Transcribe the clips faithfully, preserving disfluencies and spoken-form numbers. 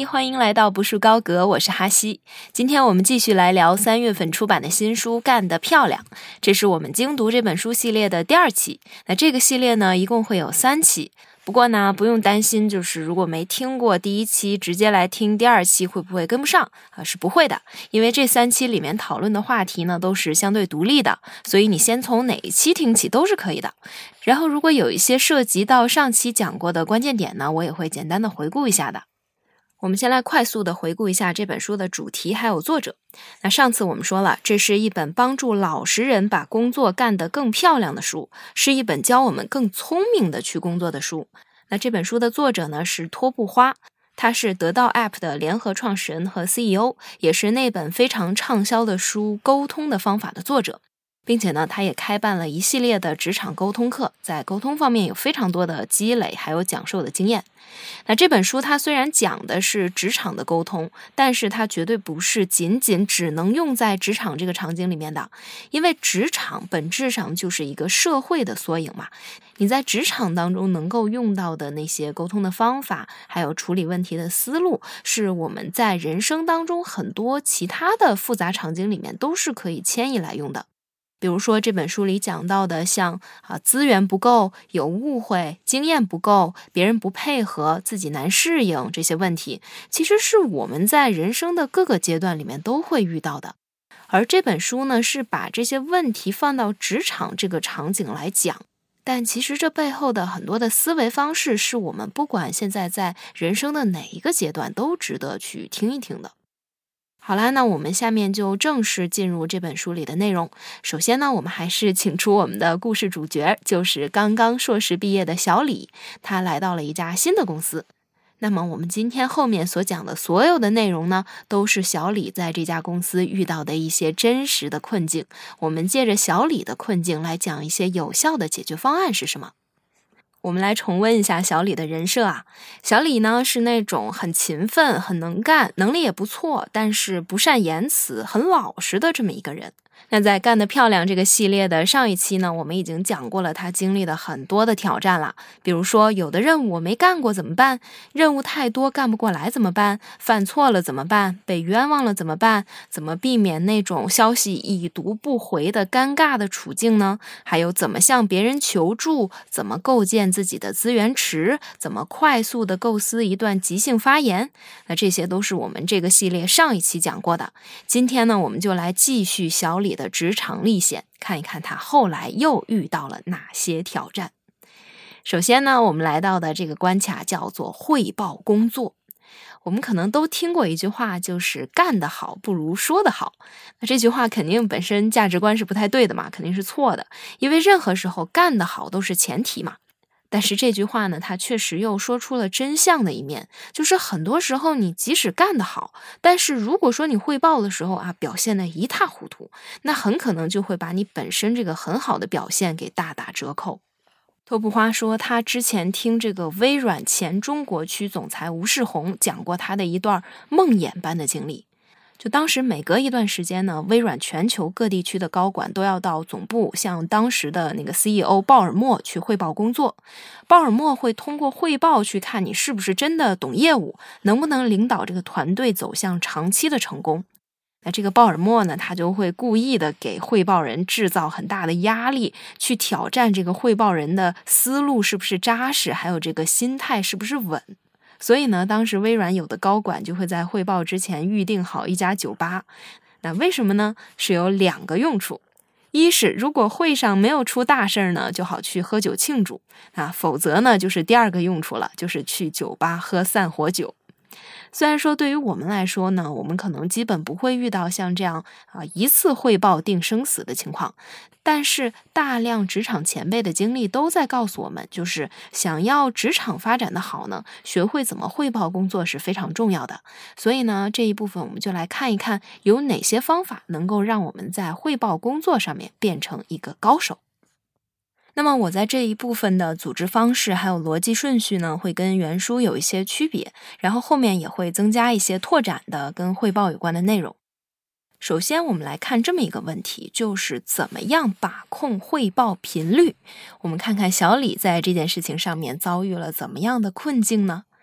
嘿，欢迎来到不树高阁，我是哈西。今天我们继续来聊三月份出版的新书《干得漂亮》，这是我们精读这本书系列的第二期。那这个系列呢，一共会有三期。不过呢，不用担心，就是如果没听过第一期，直接来听第二期会不会跟不上啊？是不会的，因为这三期里面讨论的话题呢都是相对独立的，所以你先从哪一期听起都是可以的。然后如果有一些涉及到上期讲过的关键点呢，我也会简单的回顾一下的。我们先来快速的回顾一下这本书的主题还有作者。那上次我们说了，这是一本帮助老实人把工作干得更漂亮的书，是一本教我们更聪明的去工作的书。那这本书的作者呢是托布花，他是得到 App 的联合创始人和 C E O， 也是那本非常畅销的书《沟通的方法》的作者。并且呢，他也开办了一系列的职场沟通课，在沟通方面有非常多的积累，还有讲授的经验。那这本书它虽然讲的是职场的沟通，但是它绝对不是仅仅只能用在职场这个场景里面的，因为职场本质上就是一个社会的缩影嘛。你在职场当中能够用到的那些沟通的方法，还有处理问题的思路，是我们在人生当中很多其他的复杂场景里面都是可以迁移来用的。比如说这本书里讲到的像啊资源不够、有误会、经验不够、别人不配合、自己难适应这些问题，其实是我们在人生的各个阶段里面都会遇到的。而这本书呢，是把这些问题放到职场这个场景来讲，但其实这背后的很多的思维方式是我们不管现在在人生的哪一个阶段都值得去听一听的。好啦，那我们下面就正式进入这本书里的内容。首先呢，我们还是请出我们的故事主角，就是刚刚硕士毕业的小李，他来到了一家新的公司。那么我们今天后面所讲的所有的内容呢，都是小李在这家公司遇到的一些真实的困境。我们借着小李的困境来讲一些有效的解决方案是什么。我们来重温一下小李的人设啊。小李呢是那种很勤奋、很能干、能力也不错，但是不善言辞、很老实的这么一个人。那在干得漂亮这个系列的上一期呢，我们已经讲过了他经历了很多的挑战了。比如说有的任务我没干过怎么办？任务太多干不过来怎么办？犯错了怎么办？被冤枉了怎么办？怎么避免那种消息已读不回的尴尬的处境呢？还有怎么向别人求助？怎么构建自己的资源池？怎么快速的构思一段即兴发言？那这些都是我们这个系列上一期讲过的。今天呢，我们就来继续小李的职场历险，看一看他后来又遇到了哪些挑战。首先呢，我们来到的这个关卡叫做汇报工作。我们可能都听过一句话，就是干得好不如说得好。那这句话肯定本身价值观是不太对的嘛，肯定是错的，因为任何时候干得好都是前提嘛。但是这句话呢，它确实又说出了真相的一面，就是很多时候你即使干得好，但是如果说你汇报的时候啊，表现得一塌糊涂，那很可能就会把你本身这个很好的表现给大打折扣。托布花说，他之前听这个微软前中国区总裁吴世宏讲过他的一段梦魇般的经历。就当时每隔一段时间呢，微软全球各地区的高管都要到总部向当时的那个 C E O 鲍尔默去汇报工作。鲍尔默会通过汇报去看你是不是真的懂业务，能不能领导这个团队走向长期的成功。那这个鲍尔默呢，他就会故意的给汇报人制造很大的压力，去挑战这个汇报人的思路是不是扎实，还有这个心态是不是稳。所以呢，当时微软有的高管就会在汇报之前预定好一家酒吧。那为什么呢？是有两个用处。一是如果会上没有出大事呢，就好去喝酒庆祝。那否则呢，就是第二个用处了，就是去酒吧喝散伙酒。虽然说对于我们来说呢，我们可能基本不会遇到像这样啊一次汇报定生死的情况，但是大量职场前辈的经历都在告诉我们，就是想要职场发展的好呢，学会怎么汇报工作是非常重要的。所以呢，这一部分我们就来看一看有哪些方法能够让我们在汇报工作上面变成一个高手。那么我在这一部分的组织方式还有逻辑顺序呢，会跟原书有一些区别，然后后面也会增加一些拓展的跟汇报有关的内容。首先我们来看这么一个问题，就是怎么样把控汇报频率。我们看看小李在这件事情上面遭遇了怎么样的困境呢？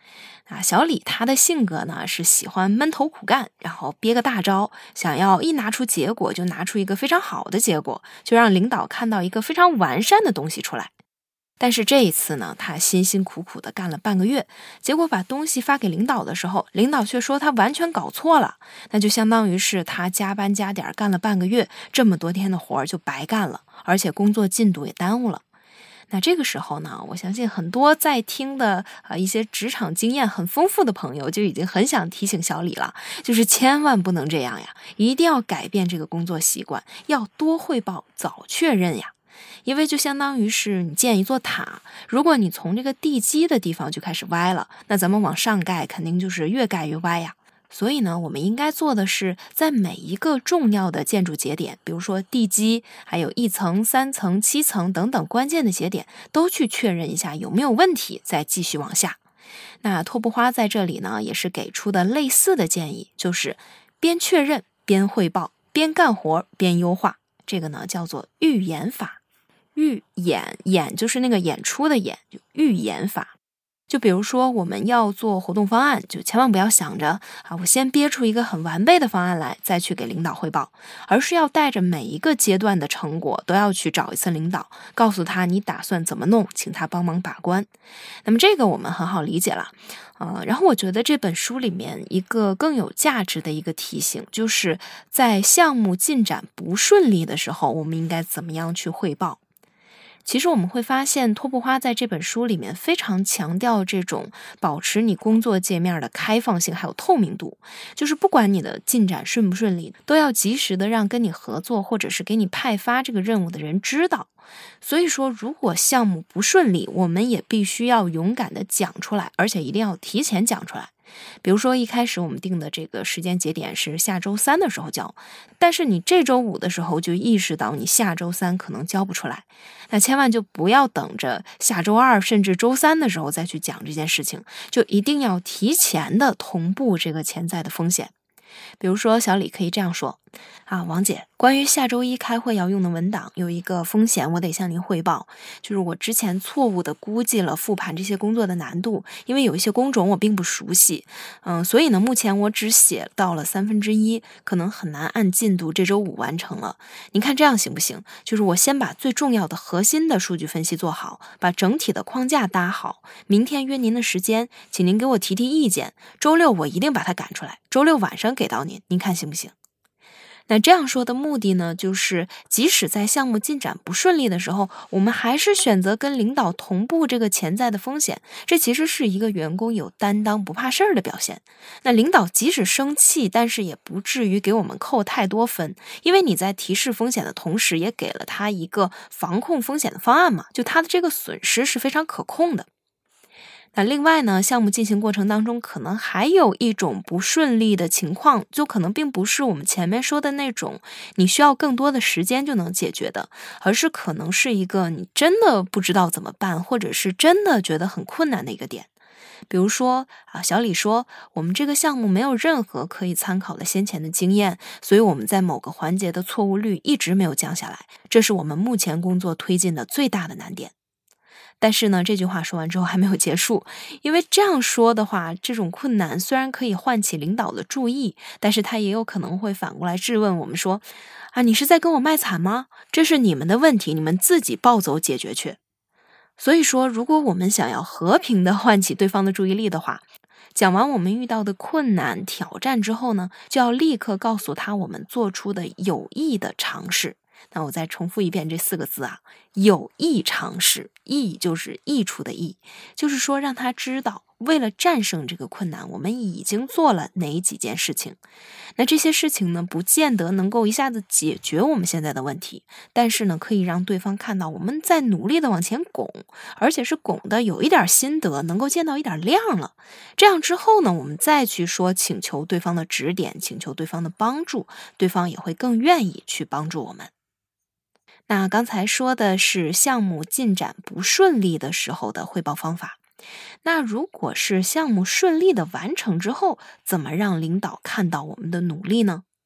啊，小李他的性格呢是喜欢闷头苦干，然后憋个大招，想要一拿出结果就拿出一个非常好的结果，就让领导看到一个非常完善的东西出来。但是这一次呢，他辛辛苦苦的干了半个月，结果把东西发给领导的时候，领导却说他完全搞错了，那就相当于是他加班加点干了半个月，这么多天的活就白干了，而且工作进度也耽误了。那这个时候呢，我相信很多在听的呃一些职场经验很丰富的朋友就已经很想提醒小李了，就是千万不能这样呀，一定要改变这个工作习惯，要多汇报，早确认呀。因为就相当于是你建一座塔，如果你从这个地基的地方就开始歪了，那咱们往上盖肯定就是越盖越歪呀。所以呢，我们应该做的是在每一个重要的建筑节点，比如说地基，还有一层、三层、七层等等关键的节点，都去确认一下有没有问题，再继续往下。那托布花在这里呢，也是给出的类似的建议，就是边确认边汇报，边干活边优化，这个呢叫做预演法。预演，演就是那个演出的演，就预演法。就比如说我们要做活动方案，就千万不要想着啊，我先憋出一个很完备的方案来，再去给领导汇报，而是要带着每一个阶段的成果都要去找一次领导，告诉他你打算怎么弄，请他帮忙把关。那么这个我们很好理解了。呃，然后我觉得这本书里面一个更有价值的一个提醒，就是在项目进展不顺利的时候，我们应该怎么样去汇报。其实我们会发现，托布花在这本书里面非常强调这种保持你工作界面的开放性还有透明度，就是不管你的进展顺不顺利，都要及时的让跟你合作或者是给你派发这个任务的人知道。所以说，如果项目不顺利，我们也必须要勇敢的讲出来，而且一定要提前讲出来。比如说一开始我们定的这个时间节点是下周三的时候交，但是你这周五的时候就意识到你下周三可能交不出来，那千万就不要等着下周二甚至周三的时候再去讲这件事情，就一定要提前的同步这个潜在的风险。比如说小李可以这样说啊，王姐，关于下周一开会要用的文档有一个风险，我得向您汇报，就是我之前错误的估计了复盘这些工作的难度，因为有一些工种我并不熟悉，嗯，所以呢，目前我只写到了三分之一，可能很难按进度这周五完成了。您看这样行不行？就是我先把最重要的核心的数据分析做好，把整体的框架搭好，明天约您的时间，请您给我提提意见，周六我一定把它赶出来，周六晚上给到您，您看行不行？那这样说的目的呢，就是即使在项目进展不顺利的时候，我们还是选择跟领导同步这个潜在的风险，这其实是一个员工有担当不怕事儿的表现。那领导即使生气，但是也不至于给我们扣太多分，因为你在提示风险的同时，也给了他一个防控风险的方案嘛，就他的这个损失是非常可控的。那另外呢，项目进行过程当中可能还有一种不顺利的情况，就可能并不是我们前面说的那种你需要更多的时间就能解决的，而是可能是一个你真的不知道怎么办，或者是真的觉得很困难的一个点。比如说啊，小李说我们这个项目没有任何可以参考的先前的经验，所以我们在某个环节的错误率一直没有降下来，这是我们目前工作推进的最大的难点。但是呢，这句话说完之后还没有结束，因为这样说的话，这种困难虽然可以唤起领导的注意，但是他也有可能会反过来质问我们说，啊，你是在跟我卖惨吗？这是你们的问题，你们自己抱走解决去。所以说，如果我们想要和平的唤起对方的注意力的话，讲完我们遇到的困难挑战之后呢，就要立刻告诉他我们做出的有益的尝试。那我再重复一遍这四个字啊，有益尝试，益就是益处的益，就是说让他知道为了战胜这个困难，我们已经做了哪几件事情。那这些事情呢，不见得能够一下子解决我们现在的问题，但是呢，可以让对方看到我们在努力的往前拱，而且是拱的有一点心得，能够见到一点亮了。这样之后呢，我们再去说请求对方的指点，请求对方的帮助，对方也会更愿意去帮助我们。那刚才说的是项目进展不顺利的时候的汇报方法。那如果是项目顺利的完成之后，怎么让领导看到我们的努力呢？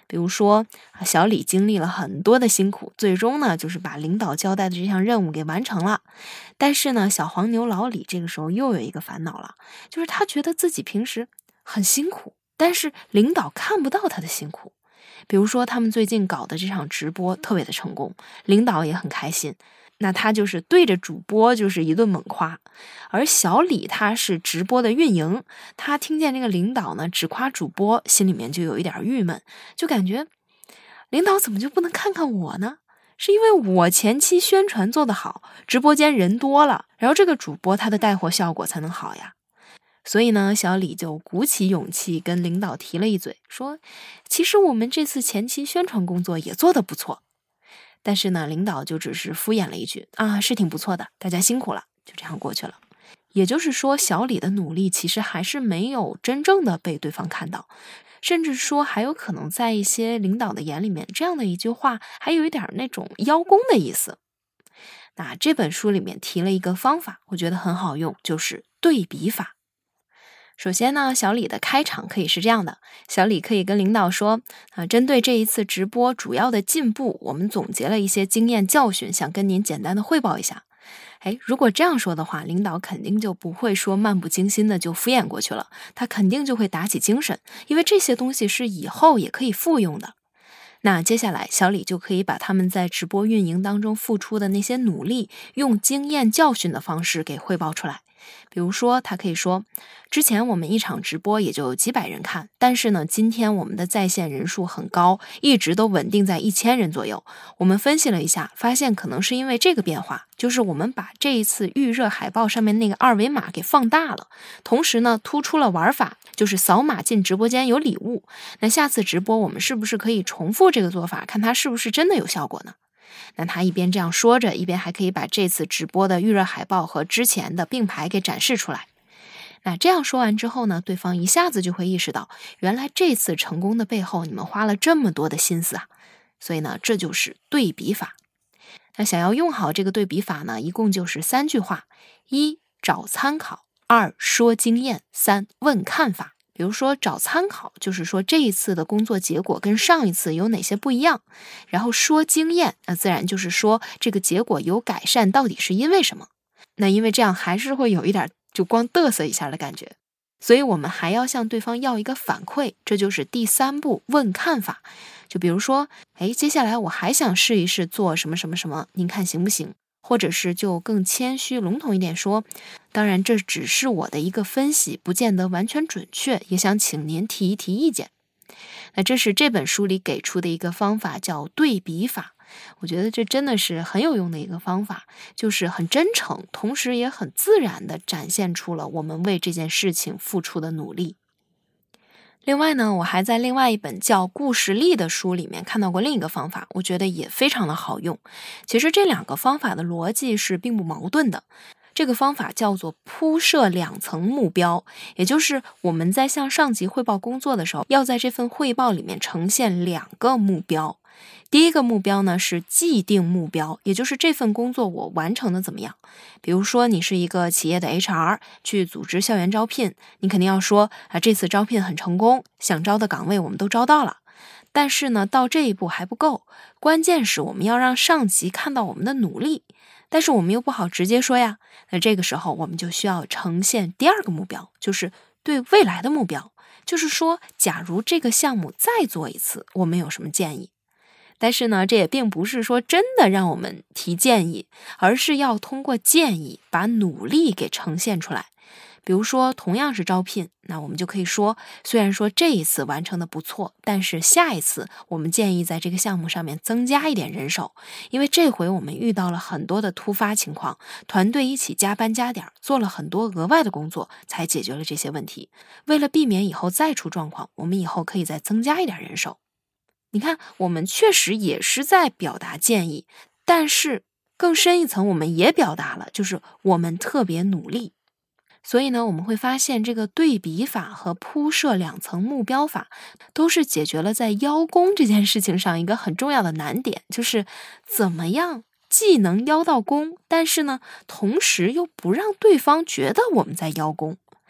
比如说小李经历了很多的辛苦，最终呢就是把领导交代的这项任务给完成了。但是呢，小黄牛老李这个时候又有一个烦恼了，就是他觉得自己平时很辛苦，但是领导看不到他的辛苦。比如说他们最近搞的这场直播特别的成功，领导也很开心，那他就是对着主播就是一顿猛夸。而小李他是直播的运营，他听见这个领导呢只夸主播，心里面就有一点郁闷，就感觉领导怎么就不能看看我呢？是因为我前期宣传做得好，直播间人多了，然后这个主播他的带货效果才能好呀。所以呢，小李就鼓起勇气跟领导提了一嘴，说其实我们这次前期宣传工作也做得不错。但是呢，领导就只是敷衍了一句啊，是挺不错的，大家辛苦了，就这样过去了。也就是说，小李的努力其实还是没有真正的被对方看到，甚至说还有可能在一些领导的眼里面，这样的一句话还有一点那种邀功的意思。那这本书里面提了一个方法，我觉得很好用，就是对比法。首先呢，小李的开场可以是这样的，小李可以跟领导说啊，针对这一次直播主要的进步，我们总结了一些经验教训，想跟您简单的汇报一下。哎，如果这样说的话，领导肯定就不会说漫不经心的就敷衍过去了，他肯定就会打起精神，因为这些东西是以后也可以复用的。那接下来小李就可以把他们在直播运营当中付出的那些努力，用经验教训的方式给汇报出来。比如说他可以说，之前我们一场直播也就几百人看，但是呢，今天我们的在线人数很高，一直都稳定在一千人左右。我们分析了一下，发现可能是因为这个变化，就是我们把这一次预热海报上面那个二维码给放大了，同时呢，突出了玩法，就是扫码进直播间有礼物。那下次直播我们是不是可以重复这个做法，看它是不是真的有效果呢？那他一边这样说着，一边还可以把这次直播的预热海报和之前的并排给展示出来。那这样说完之后呢，对方一下子就会意识到，原来这次成功的背后你们花了这么多的心思啊。所以呢，这就是对比法。那想要用好这个对比法呢，一共就是三句话：一、找参考；二、说经验；三、问看法。比如说找参考，就是说这一次的工作结果跟上一次有哪些不一样，然后说经验，那自然就是说这个结果有改善到底是因为什么。那因为这样还是会有一点就光嘚瑟一下的感觉，所以我们还要向对方要一个反馈，这就是第三步问看法。就比如说，哎，接下来我还想试一试做什么什么什么，您看行不行？或者是就更谦虚笼统一点说，当然这只是我的一个分析，不见得完全准确，也想请您提一提意见。那这是这本书里给出的一个方法，叫对比法。我觉得这真的是很有用的一个方法，就是很真诚，同时也很自然地展现出了我们为这件事情付出的努力。另外呢，我还在另外一本叫《故事力》的书里面看到过另一个方法，我觉得也非常的好用。其实这两个方法的逻辑是并不矛盾的。这个方法叫做铺设两层目标，也就是我们在向上级汇报工作的时候，要在这份汇报里面呈现两个目标。第一个目标呢是既定目标，也就是这份工作我完成的怎么样。比如说你是一个企业的 H R， 去组织校园招聘，你肯定要说啊，这次招聘很成功，想招的岗位我们都招到了。但是呢，到这一步还不够，关键是我们要让上级看到我们的努力，但是我们又不好直接说呀。那这个时候我们就需要呈现第二个目标，就是对未来的目标，就是说假如这个项目再做一次，我们有什么建议。但是呢，这也并不是说真的让我们提建议，而是要通过建议把努力给呈现出来。比如说同样是招聘，那我们就可以说，虽然说这一次完成的不错，但是下一次我们建议在这个项目上面增加一点人手，因为这回我们遇到了很多的突发情况，团队一起加班加点，做了很多额外的工作，才解决了这些问题。为了避免以后再出状况，我们以后可以再增加一点人手。你看，我们确实也是在表达建议，但是更深一层我们也表达了，就是我们特别努力。所以呢，我们会发现这个对比法和铺设两层目标法都是解决了在邀功这件事情上一个很重要的难点，就是怎么样既能邀到功，但是呢，同时又不让对方觉得我们在邀功。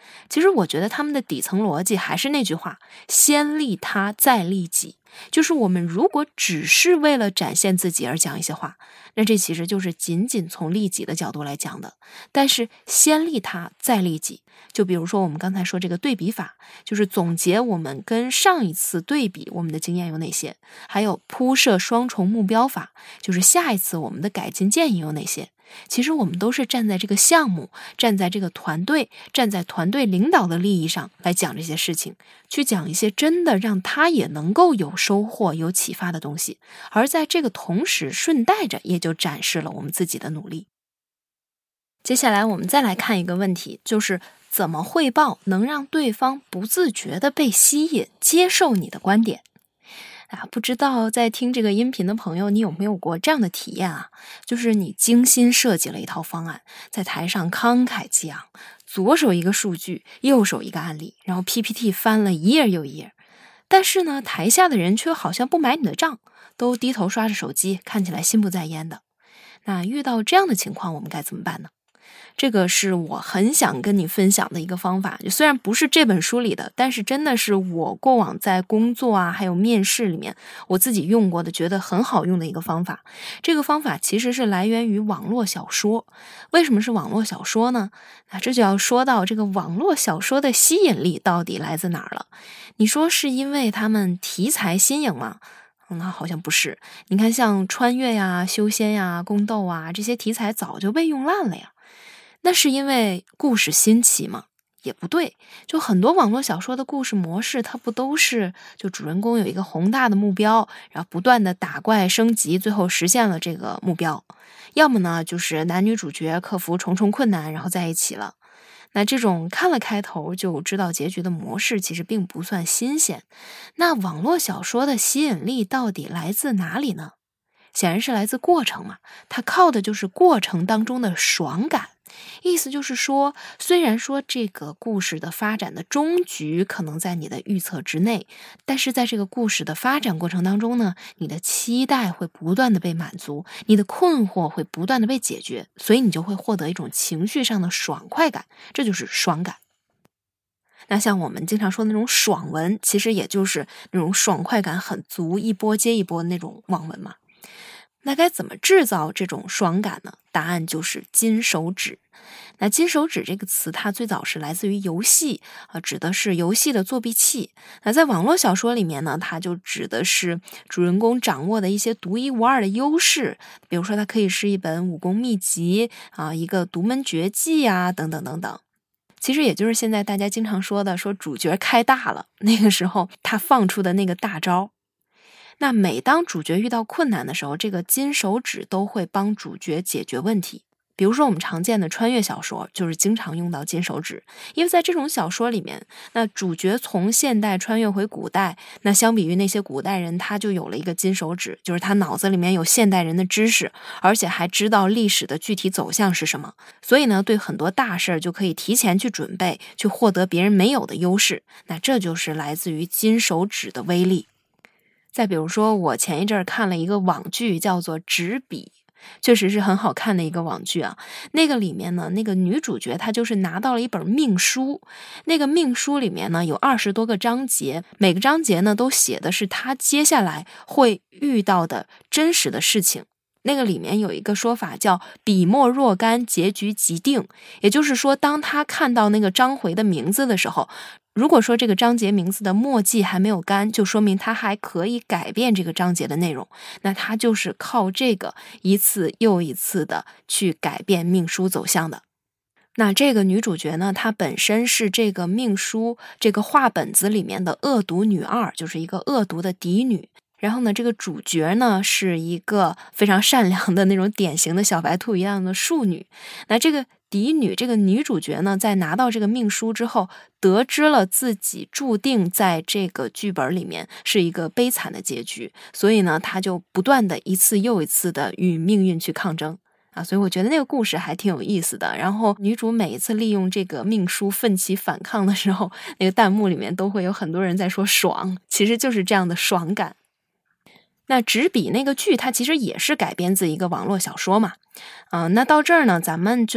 其实我觉得他们的底层逻辑还是那句话，先利他再利己。就是我们如果只是为了展现自己而讲一些话，那这其实就是仅仅从利己的角度来讲的。但是先利他再利己，就比如说我们刚才说这个对比法，就是总结我们跟上一次对比我们的经验有哪些，还有铺设双重目标法，就是下一次我们的改进建议有哪些。其实我们都是站在这个项目，站在这个团队，站在团队领导的利益上来讲这些事情，去讲一些真的让他也能够有收获有启发的东西，而在这个同时顺带着也就展示了我们自己的努力。接下来我们再来看一个问题，就是怎么汇报能让对方不自觉地被吸引接受你的观点。啊，不知道在听这个音频的朋友，你有没有过这样的体验啊？就是你精心设计了一套方案，在台上慷慨激昂，左手一个数据，右手一个案例，然后 P P T 翻了一页又一页。但是呢，台下的人却好像不买你的账，都低头刷着手机，看起来心不在焉的。那遇到这样的情况，我们该怎么办呢？这个是我很想跟你分享的一个方法，就虽然不是这本书里的，但是真的是我过往在工作啊还有面试里面我自己用过的，觉得很好用的一个方法。这个方法其实是来源于网络小说。为什么是网络小说呢？那这就要说到这个网络小说的吸引力到底来自哪儿了。你说是因为他们题材新颖吗？那好像不是。你看像穿越呀、修仙呀、宫斗啊，这些题材早就被用烂了呀。那是因为故事新奇吗？也不对。就很多网络小说的故事模式，它不都是就主人公有一个宏大的目标，然后不断的打怪升级，最后实现了这个目标。要么呢，就是男女主角克服重重困难，然后在一起了。那这种看了开头就知道结局的模式其实并不算新鲜。那网络小说的吸引力到底来自哪里呢？显然是来自过程嘛，它靠的就是过程当中的爽感。意思就是说，虽然说这个故事的发展的终局可能在你的预测之内，但是在这个故事的发展过程当中呢，你的期待会不断的被满足，你的困惑会不断的被解决，所以你就会获得一种情绪上的爽快感，这就是爽感。那像我们经常说的那种爽文，其实也就是那种爽快感很足，一波接一波的那种网文嘛。那该怎么制造这种爽感呢？答案就是金手指。那金手指这个词，它最早是来自于游戏啊，指的是游戏的作弊器。那在网络小说里面呢，它就指的是主人公掌握的一些独一无二的优势，比如说它可以是一本武功秘籍啊，一个独门绝技啊，等等等等。其实也就是现在大家经常说的，说主角开大了，那个时候他放出的那个大招。那每当主角遇到困难的时候，这个金手指都会帮主角解决问题。比如说我们常见的穿越小说，就是经常用到金手指，因为在这种小说里面，那主角从现代穿越回古代，那相比于那些古代人，他就有了一个金手指，就是他脑子里面有现代人的知识，而且还知道历史的具体走向是什么，所以呢，对很多大事就可以提前去准备，去获得别人没有的优势。那这就是来自于金手指的威力。再比如说，我前一阵儿看了一个网剧，叫做《纸笔》，确实是很好看的一个网剧啊。那个里面呢，那个女主角她就是拿到了一本命书，那个命书里面呢有二十多个章节，每个章节呢都写的是她接下来会遇到的真实的事情。那个里面有一个说法叫笔墨若干，结局即定，也就是说，当他看到那个章回的名字的时候，如果说这个章节名字的墨迹还没有干，就说明他还可以改变这个章节的内容，那他就是靠这个一次又一次的去改变命书走向的。那这个女主角呢，她本身是这个命书这个画本子里面的恶毒女二，就是一个恶毒的嫡女。然后呢，这个主角呢是一个非常善良的那种典型的小白兔一样的庶女。那这个嫡女，这个女主角呢，在拿到这个命书之后，得知了自己注定在这个剧本里面是一个悲惨的结局，所以呢，她就不断的一次又一次的与命运去抗争啊。所以我觉得那个故事还挺有意思的。然后女主每一次利用这个命书奋起反抗的时候，那个弹幕里面都会有很多人在说爽，其实就是这样的爽感。那纸笔那个剧，它其实也是改编自一个网络小说嘛，嗯、呃，那到这儿呢，咱们就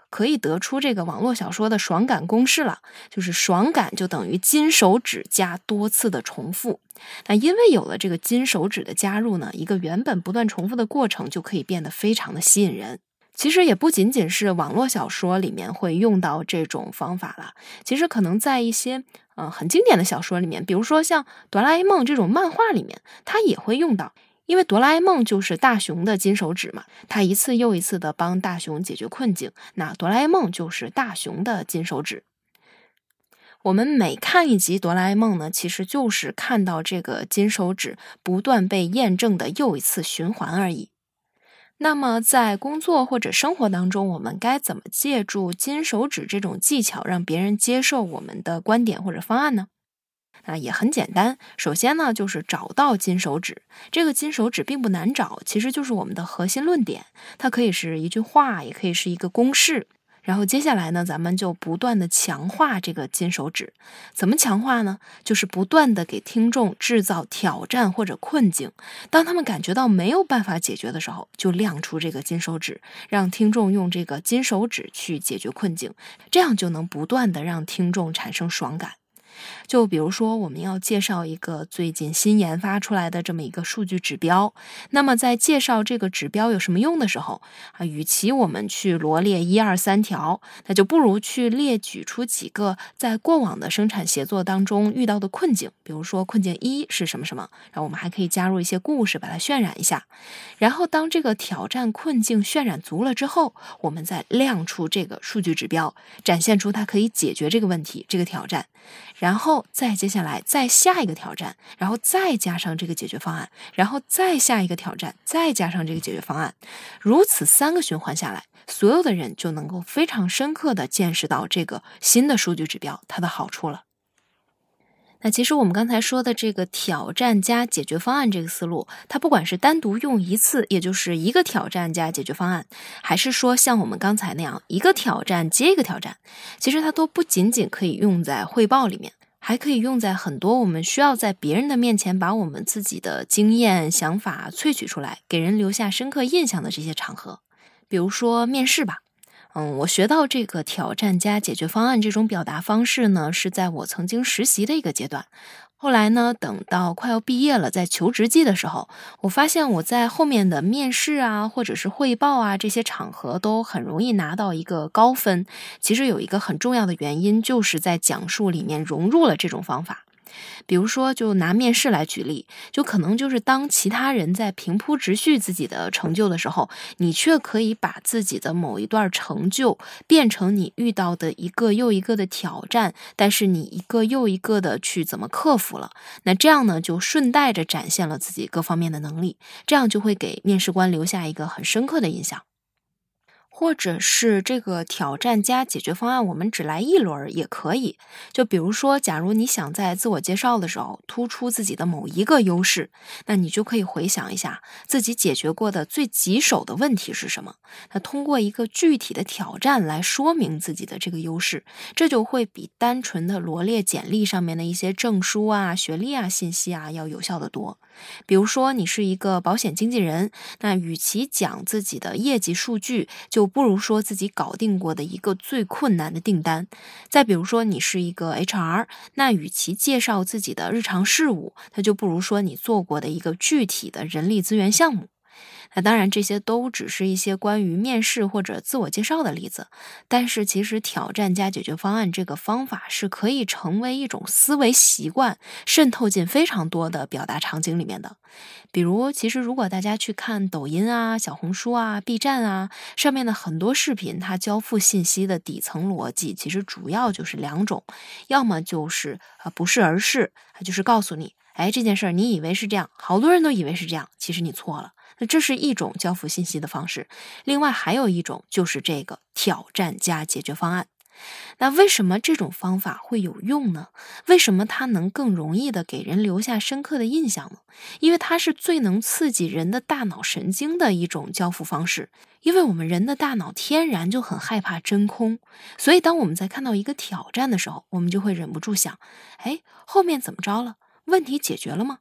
可以得出这个网络小说的爽感公式了，就是爽感就等于金手指加多次的重复。那因为有了这个金手指的加入呢，一个原本不断重复的过程就可以变得非常的吸引人。其实也不仅仅是网络小说里面会用到这种方法了，其实可能在一些呃很经典的小说里面，比如说像哆啦 A 梦这种漫画里面，它也会用到。因为哆啦 A 梦就是大雄的金手指嘛，他一次又一次的帮大雄解决困境，那哆啦 A 梦就是大雄的金手指。我们每看一集哆啦 A 梦呢，其实就是看到这个金手指不断被验证的又一次循环而已。那么在工作或者生活当中，我们该怎么借助金手指这种技巧让别人接受我们的观点或者方案呢？啊，也很简单。首先呢，就是找到金手指。这个金手指并不难找，其实就是我们的核心论点。它可以是一句话，也可以是一个公式。然后接下来呢，咱们就不断的强化这个金手指。怎么强化呢？就是不断的给听众制造挑战或者困境。当他们感觉到没有办法解决的时候，就亮出这个金手指，让听众用这个金手指去解决困境，这样就能不断的让听众产生爽感。就比如说我们要介绍一个最近新研发出来的这么一个数据指标，那么在介绍这个指标有什么用的时候啊，与其我们去罗列一二三条，那就不如去列举出几个在过往的生产协作当中遇到的困境，比如说困境一是什么什么，然后我们还可以加入一些故事把它渲染一下，然后当这个挑战困境渲染足了之后，我们再亮出这个数据指标，展现出它可以解决这个问题，这个挑战，然后再接下来再下一个挑战，然后再加上这个解决方案，然后再下一个挑战，再加上这个解决方案，如此三个循环下来，所有的人就能够非常深刻地见识到这个新的数据指标它的好处了。那其实我们刚才说的这个挑战加解决方案这个思路，它不管是单独用一次，也就是一个挑战加解决方案，还是说像我们刚才那样一个挑战接一个挑战，其实它都不仅仅可以用在汇报里面，还可以用在很多我们需要在别人的面前把我们自己的经验想法萃取出来，给人留下深刻印象的这些场合。比如说面试吧，嗯，我学到这个挑战加解决方案这种表达方式呢，是在我曾经实习的一个阶段。后来呢，等到快要毕业了，在求职季的时候，我发现我在后面的面试啊，或者是汇报啊这些场合都很容易拿到一个高分。其实有一个很重要的原因，就是在讲述里面融入了这种方法。比如说就拿面试来举例，就可能就是当其他人在平铺直叙自己的成就的时候，你却可以把自己的某一段成就变成你遇到的一个又一个的挑战，但是你一个又一个的去怎么克服了，那这样呢就顺带着展现了自己各方面的能力，这样就会给面试官留下一个很深刻的印象。或者是这个挑战加解决方案我们只来一轮也可以，就比如说假如你想在自我介绍的时候突出自己的某一个优势，那你就可以回想一下自己解决过的最棘手的问题是什么，那通过一个具体的挑战来说明自己的这个优势，这就会比单纯的罗列简历上面的一些证书啊学历啊信息啊要有效得多。比如说你是一个保险经纪人，那与其讲自己的业绩数据，就不如说自己搞定过的一个最困难的订单。再比如说你是一个 H R， 那与其介绍自己的日常事务，那就不如说你做过的一个具体的人力资源项目。那当然这些都只是一些关于面试或者自我介绍的例子，但是其实挑战加解决方案这个方法是可以成为一种思维习惯，渗透进非常多的表达场景里面的。比如其实如果大家去看抖音啊小红书啊 B 站啊上面的很多视频，它交付信息的底层逻辑其实主要就是两种，要么就是呃不是而是，就是告诉你哎这件事儿你以为是这样，好多人都以为是这样，其实你错了。那这是一种交付信息的方式，另外还有一种就是这个挑战加解决方案。那为什么这种方法会有用呢？为什么它能更容易的给人留下深刻的印象呢？因为它是最能刺激人的大脑神经的一种交付方式。因为我们人的大脑天然就很害怕真空，所以当我们在看到一个挑战的时候，我们就会忍不住想，哎，后面怎么着了？问题解决了吗？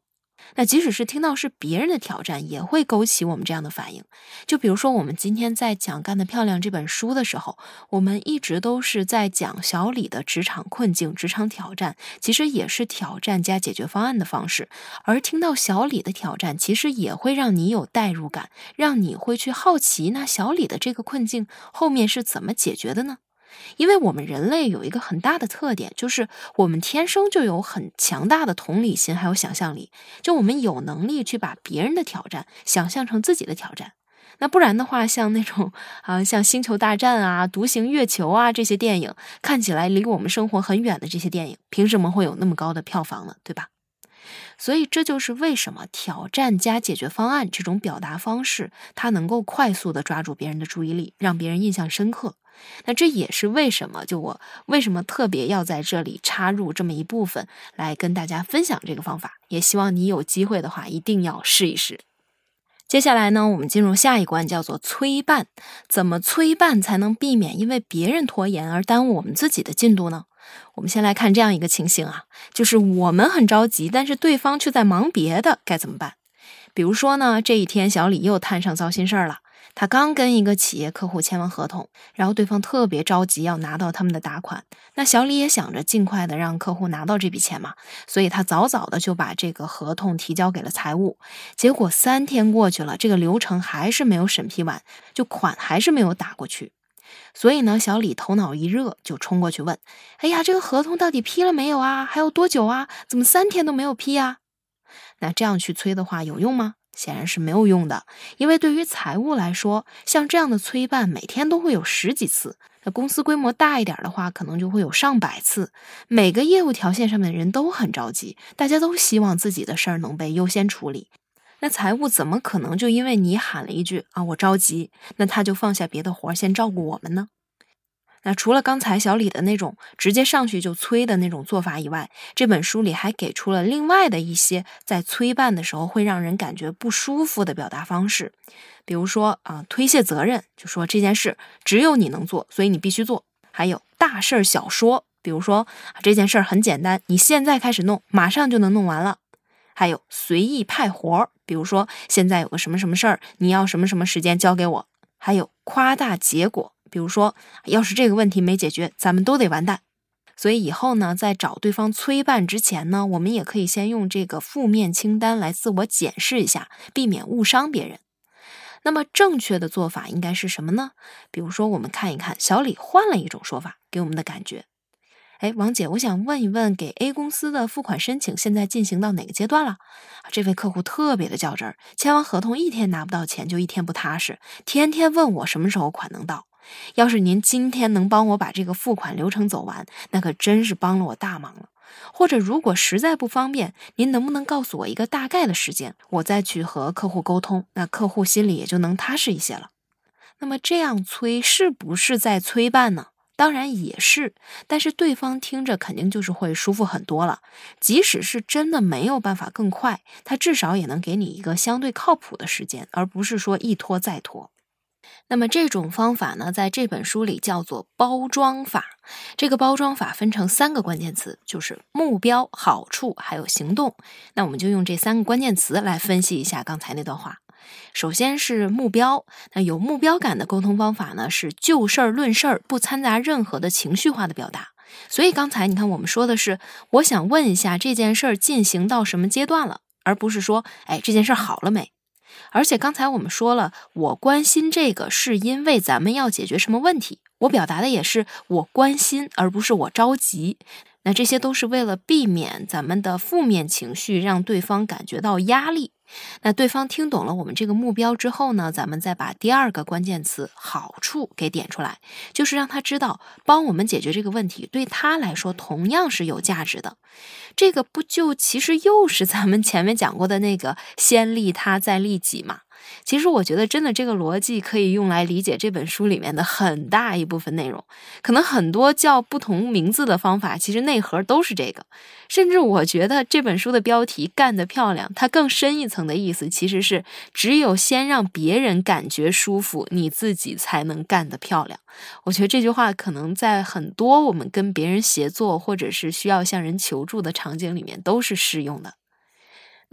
那即使是听到是别人的挑战，也会勾起我们这样的反应。就比如说我们今天在讲《干得漂亮》这本书的时候，我们一直都是在讲小李的职场困境、职场挑战，其实也是挑战加解决方案的方式。而听到小李的挑战，其实也会让你有代入感，让你会去好奇，那小李的这个困境后面是怎么解决的呢？因为我们人类有一个很大的特点，就是我们天生就有很强大的同理心还有想象力，就我们有能力去把别人的挑战想象成自己的挑战。那不然的话，像那种啊，像星球大战啊、独行月球啊这些电影，看起来离我们生活很远的这些电影，凭什么会有那么高的票房呢？对吧？所以这就是为什么挑战加解决方案这种表达方式，它能够快速的抓住别人的注意力，让别人印象深刻。那这也是为什么就我为什么特别要在这里插入这么一部分来跟大家分享这个方法，也希望你有机会的话一定要试一试。接下来呢，我们进入下一关，叫做催办。怎么催办才能避免因为别人拖延而耽误我们自己的进度呢？我们先来看这样一个情形啊，就是我们很着急，但是对方却在忙别的，该怎么办？比如说呢，这一天小李又摊上糟心事儿了。他刚跟一个企业客户签完合同，然后对方特别着急要拿到他们的打款，那小李也想着尽快的让客户拿到这笔钱嘛，所以他早早的就把这个合同提交给了财务。结果三天过去了，这个流程还是没有审批完，就款还是没有打过去。所以呢，小李头脑一热就冲过去问，哎呀，这个合同到底批了没有啊？还有多久啊？怎么三天都没有批啊？那这样去催的话有用吗？显然是没有用的，因为对于财务来说，像这样的催办每天都会有十几次，那公司规模大一点的话，可能就会有上百次。每个业务条线上面的人都很着急，大家都希望自己的事儿能被优先处理。那财务怎么可能就因为你喊了一句啊我着急，那他就放下别的活先照顾我们呢？那除了刚才小李的那种直接上去就催的那种做法以外，这本书里还给出了另外的一些在催办的时候会让人感觉不舒服的表达方式。比如说啊、呃，推卸责任，就说这件事只有你能做，所以你必须做。还有大事小说，比如说这件事很简单，你现在开始弄，马上就能弄完了。还有随意派活，比如说现在有个什么什么事儿，你要什么什么时间交给我。还有夸大结果，比如说要是这个问题没解决，咱们都得完蛋。所以以后呢，在找对方催办之前呢，我们也可以先用这个负面清单来自我检视一下，避免误伤别人。那么正确的做法应该是什么呢？比如说我们看一看小李换了一种说法给我们的感觉。哎，王姐，我想问一问，给 A 公司的付款申请现在进行到哪个阶段了？这位客户特别的较真儿，签完合同一天拿不到钱就一天不踏实，天天问我什么时候款能到。要是您今天能帮我把这个付款流程走完，那可真是帮了我大忙了。或者如果实在不方便，您能不能告诉我一个大概的时间，我再去和客户沟通，那客户心里也就能踏实一些了。那么这样催是不是在催办呢？当然也是，但是对方听着肯定就是会舒服很多了。即使是真的没有办法更快，他至少也能给你一个相对靠谱的时间，而不是说一拖再拖。那么这种方法呢，在这本书里叫做包装法。这个包装法分成三个关键词，就是目标、好处还有行动。那我们就用这三个关键词来分析一下刚才那段话。首先是目标，那有目标感的沟通方法呢，是就事儿论事儿，不掺杂任何的情绪化的表达。所以刚才你看我们说的是，我想问一下这件事儿进行到什么阶段了，而不是说，哎，这件事儿好了没？而且刚才我们说了，我关心这个是因为咱们要解决什么问题，我表达的也是我关心，而不是我着急。那这些都是为了避免咱们的负面情绪让对方感觉到压力。那对方听懂了我们这个目标之后呢，咱们再把第二个关键词好处给点出来，就是让他知道帮我们解决这个问题对他来说同样是有价值的。这个不就其实又是咱们前面讲过的那个先利他再利己嘛？其实我觉得真的这个逻辑可以用来理解这本书里面的很大一部分内容，可能很多叫不同名字的方法其实内核都是这个。甚至我觉得这本书的标题干得漂亮，它更深一层的意思其实是只有先让别人感觉舒服，你自己才能干得漂亮。我觉得这句话可能在很多我们跟别人协作或者是需要向人求助的场景里面都是适用的。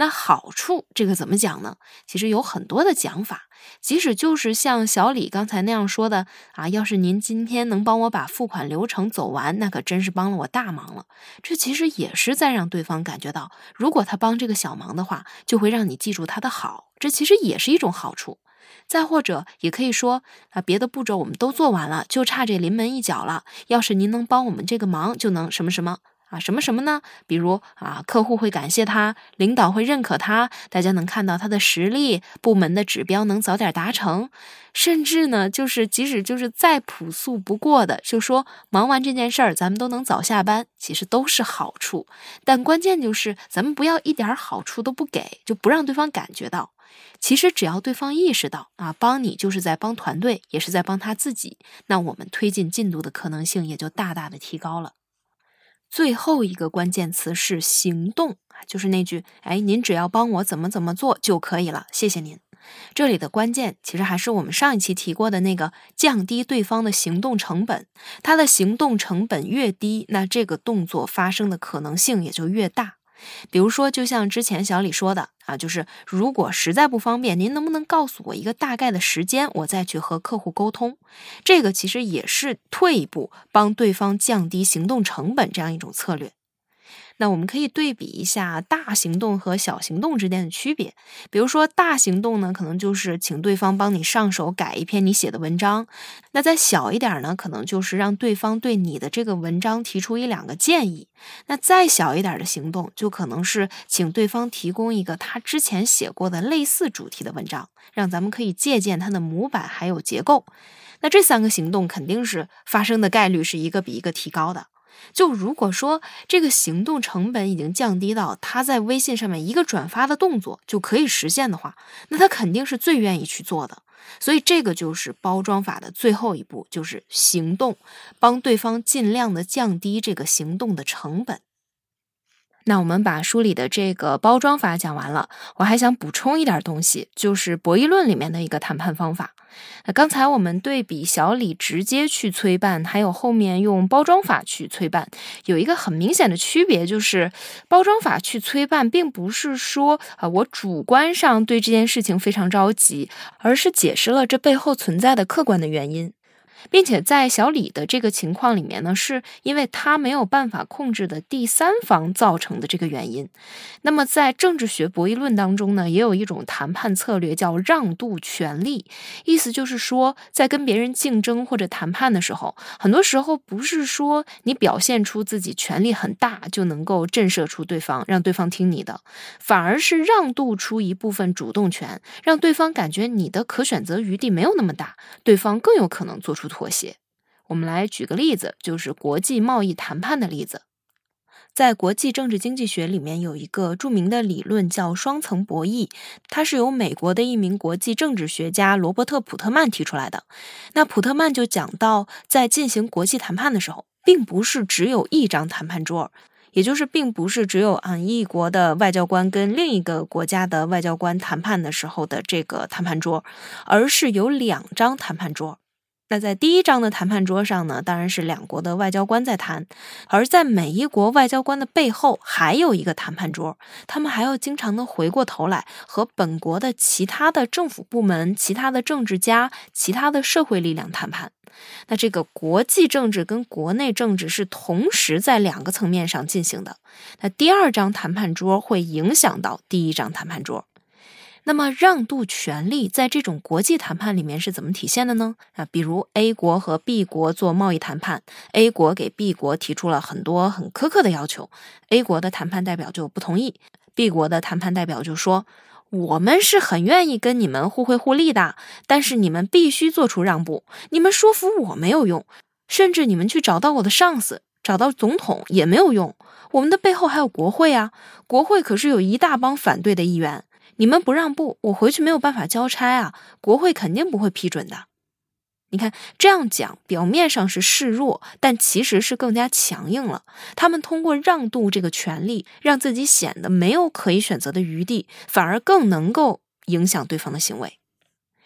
那好处这个怎么讲呢？其实有很多的讲法，即使就是像小李刚才那样说的啊，要是您今天能帮我把付款流程走完，那可真是帮了我大忙了。这其实也是在让对方感觉到，如果他帮这个小忙的话，就会让你记住他的好，这其实也是一种好处。再或者也可以说啊，别的步骤我们都做完了，就差这临门一脚了，要是您能帮我们这个忙，就能什么什么啊，什么什么呢？比如啊，客户会感谢他，领导会认可他，大家能看到他的实力，部门的指标能早点达成，甚至呢，就是即使就是再朴素不过的，就说忙完这件事儿，咱们都能早下班，其实都是好处。但关键就是咱们不要一点好处都不给，就不让对方感觉到。其实只要对方意识到啊，帮你就是在帮团队，也是在帮他自己，那我们推进进度的可能性也就大大的提高了。最后一个关键词是行动，就是那句哎，您只要帮我怎么怎么做就可以了，谢谢您。这里的关键其实还是我们上一期提过的那个降低对方的行动成本，他的行动成本越低，那这个动作发生的可能性也就越大。比如说就像之前小李说的啊，就是如果实在不方便，您能不能告诉我一个大概的时间，我再去和客户沟通。这个其实也是退一步帮对方降低行动成本这样一种策略。那我们可以对比一下大行动和小行动之间的区别。比如说大行动呢，可能就是请对方帮你上手改一篇你写的文章。那再小一点呢，可能就是让对方对你的这个文章提出一两个建议。那再小一点的行动，就可能是请对方提供一个他之前写过的类似主题的文章，让咱们可以借鉴他的模板还有结构。那这三个行动肯定是发生的概率是一个比一个提高的。就如果说这个行动成本已经降低到他在微信上面一个转发的动作就可以实现的话，那他肯定是最愿意去做的。所以这个就是包装法的最后一步，就是行动，帮对方尽量的降低这个行动的成本。那我们把书里的这个包装法讲完了，我还想补充一点东西，就是博弈论里面的一个谈判方法。那刚才我们对比小李直接去催办，还有后面用包装法去催办，有一个很明显的区别，就是包装法去催办并不是说啊、呃、我主观上对这件事情非常着急，而是解释了这背后存在的客观的原因。并且在小李的这个情况里面呢，是因为他没有办法控制的第三方造成的这个原因。那么在政治学博弈论当中呢，也有一种谈判策略叫让渡权力，意思就是说在跟别人竞争或者谈判的时候，很多时候不是说你表现出自己权力很大就能够震慑出对方，让对方听你的，反而是让渡出一部分主动权，让对方感觉你的可选择余地没有那么大，对方更有可能做出妥协。我们来举个例子，就是国际贸易谈判的例子。在国际政治经济学里面有一个著名的理论叫双层博弈，它是由美国的一名国际政治学家罗伯特·普特曼提出来的。那普特曼就讲到，在进行国际谈判的时候，并不是只有一张谈判桌，也就是并不是只有啊一国的外交官跟另一个国家的外交官谈判的时候的这个谈判桌，而是有两张谈判桌。那在第一章的谈判桌上呢，当然是两国的外交官在谈，而在每一国外交官的背后还有一个谈判桌，他们还要经常的回过头来和本国的其他的政府部门、其他的政治家、其他的社会力量谈判。那这个国际政治跟国内政治是同时在两个层面上进行的。那第二张谈判桌会影响到第一张谈判桌。那么让渡权力在这种国际谈判里面是怎么体现的呢？啊，比如 A 国和 B 国做贸易谈判， A 国给 B 国提出了很多很苛刻的要求， A 国的谈判代表就不同意， B 国的谈判代表就说，我们是很愿意跟你们互惠互利的，但是你们必须做出让步，你们说服我没有用，甚至你们去找到我的上司，找到总统也没有用，我们的背后还有国会啊，国会可是有一大帮反对的议员，你们不让步，我回去没有办法交差啊，国会肯定不会批准的。你看这样讲，表面上是示弱，但其实是更加强硬了。他们通过让渡这个权利，让自己显得没有可以选择的余地，反而更能够影响对方的行为。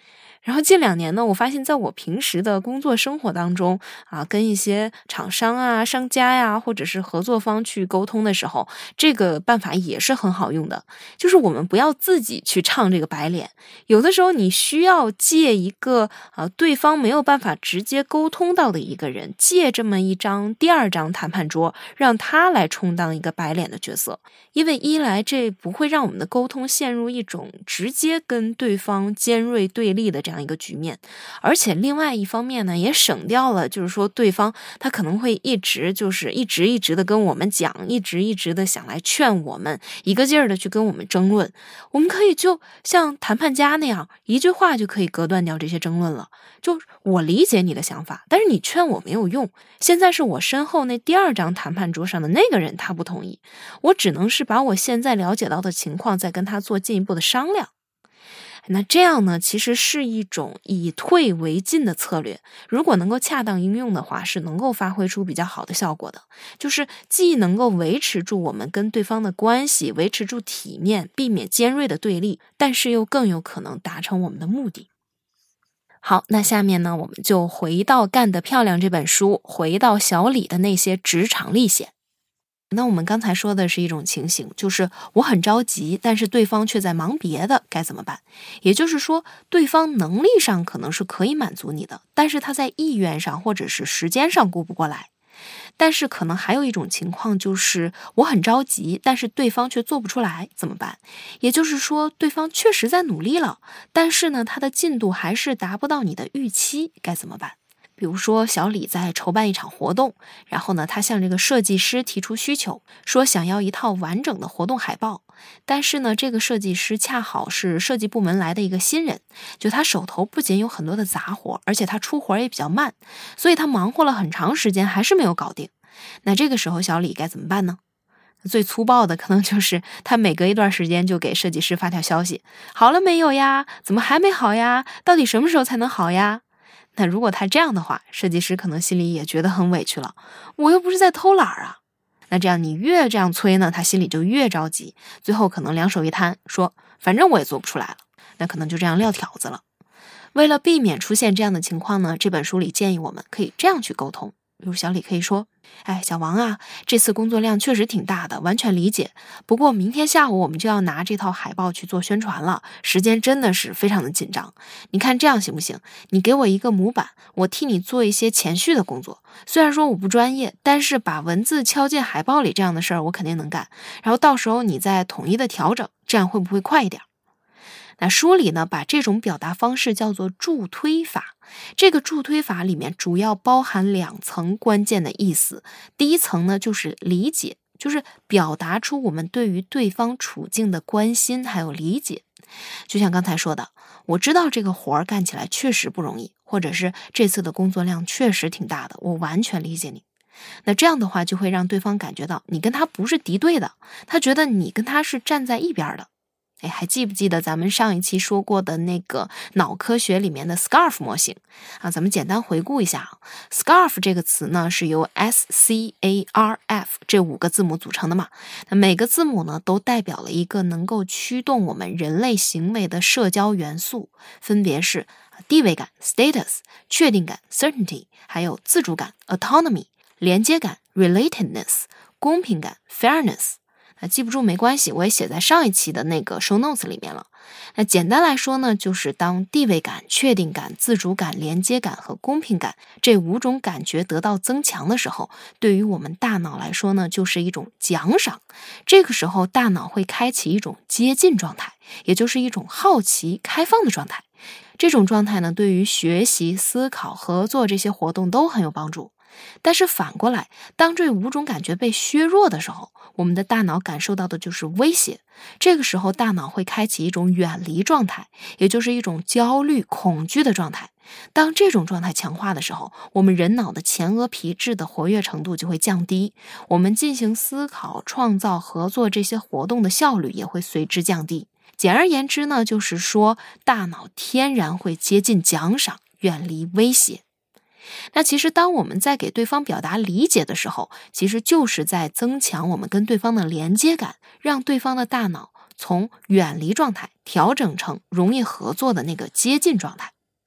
然后近两年呢，我发现在我平时的工作生活当中啊，跟一些厂商啊、商家呀，或者是合作方去沟通的时候，这个办法也是很好用的。就是我们不要自己去唱这个白脸，有的时候你需要借一个啊对方没有办法直接沟通到的一个人，借这么一张第二张谈判桌，让他来充当一个白脸的角色。因为一来这不会让我们的沟通陷入一种直接跟对方尖锐对立的这样一个局面，而且另外一方面呢，也省掉了就是说对方他可能会一直就是一直一直的跟我们讲，一直一直的想来劝我们，一个劲儿的去跟我们争论。我们可以就像谈判家那样，一句话就可以隔断掉这些争论了。就我理解你的想法，但是你劝我没有用，现在是我身后那第二张谈判桌上的那个人他不同意，我只能是把我现在了解到的情况再跟他做进一步的商量。那这样呢，其实是一种以退为进的策略，如果能够恰当应用的话，是能够发挥出比较好的效果的。就是既能够维持住我们跟对方的关系，维持住体面，避免尖锐的对立，但是又更有可能达成我们的目的。好，那下面呢，我们就回到《干得漂亮》这本书，回到小李的那些职场历险。那我们刚才说的是一种情形，就是我很着急，但是对方却在忙别的，该怎么办？也就是说，对方能力上可能是可以满足你的，但是他在意愿上或者是时间上顾不过来。但是可能还有一种情况，就是我很着急，但是对方却做不出来，怎么办？也就是说，对方确实在努力了，但是呢，他的进度还是达不到你的预期，该怎么办？比如说小李在筹办一场活动，然后呢，他向这个设计师提出需求，说想要一套完整的活动海报。但是呢，这个设计师恰好是设计部门来的一个新人，就他手头不仅有很多的杂活，而且他出活也比较慢，所以他忙活了很长时间还是没有搞定。那这个时候小李该怎么办呢？最粗暴的可能就是他每隔一段时间就给设计师发条消息，好了没有呀？怎么还没好呀？到底什么时候才能好呀？那如果他这样的话，设计师可能心里也觉得很委屈了，我又不是在偷懒啊。那这样你越这样催呢，他心里就越着急，最后可能两手一摊，说反正我也做不出来了，那可能就这样撂挑子了。为了避免出现这样的情况呢，这本书里建议我们可以这样去沟通。比如小李可以说，哎，小王啊，这次工作量确实挺大的，完全理解。不过明天下午我们就要拿这套海报去做宣传了，时间真的是非常的紧张。你看这样行不行？你给我一个模板，我替你做一些前序的工作。虽然说我不专业，但是把文字敲进海报里这样的事儿我肯定能干。然后到时候你再统一的调整，这样会不会快一点？那书里呢，把这种表达方式叫做助推法。这个助推法里面主要包含两层关键的意思。第一层呢，就是理解，就是表达出我们对于对方处境的关心还有理解。就像刚才说的，我知道这个活儿干起来确实不容易，或者是这次的工作量确实挺大的，我完全理解你。那这样的话就会让对方感觉到你跟他不是敌对的，他觉得你跟他是站在一边的。哎，还记不记得咱们上一期说过的那个脑科学里面的 scarf 模型啊？咱们简单回顾一下啊。scarf 这个词呢是由 S C A R F 这五个字母组成的嘛。那每个字母呢都代表了一个能够驱动我们人类行为的社交元素，分别是地位感 status、确定感 certainty， 还有自主感 autonomy、连接感 relatedness、公平感 fairness。那记不住没关系，我也写在上一期的那个 show notes 里面了。那简单来说呢，就是当地位感、确定感、自主感、连接感和公平感这五种感觉得到增强的时候，对于我们大脑来说呢，就是一种奖赏。这个时候大脑会开启一种接近状态，也就是一种好奇、开放的状态。这种状态呢，对于学习、思考、合作这些活动都很有帮助。但是反过来，当这五种感觉被削弱的时候，我们的大脑感受到的就是威胁。这个时候大脑会开启一种远离状态，也就是一种焦虑、恐惧的状态。当这种状态强化的时候，我们人脑的前额皮质的活跃程度就会降低，我们进行思考、创造、合作这些活动的效率也会随之降低。简而言之呢，就是说大脑天然会接近奖赏，远离威胁。那其实当我们在给对方表达理解的时候，其实就是在增强我们跟对方的连接感，让对方的大脑从远离状态调整成容易合作的那个接近状态。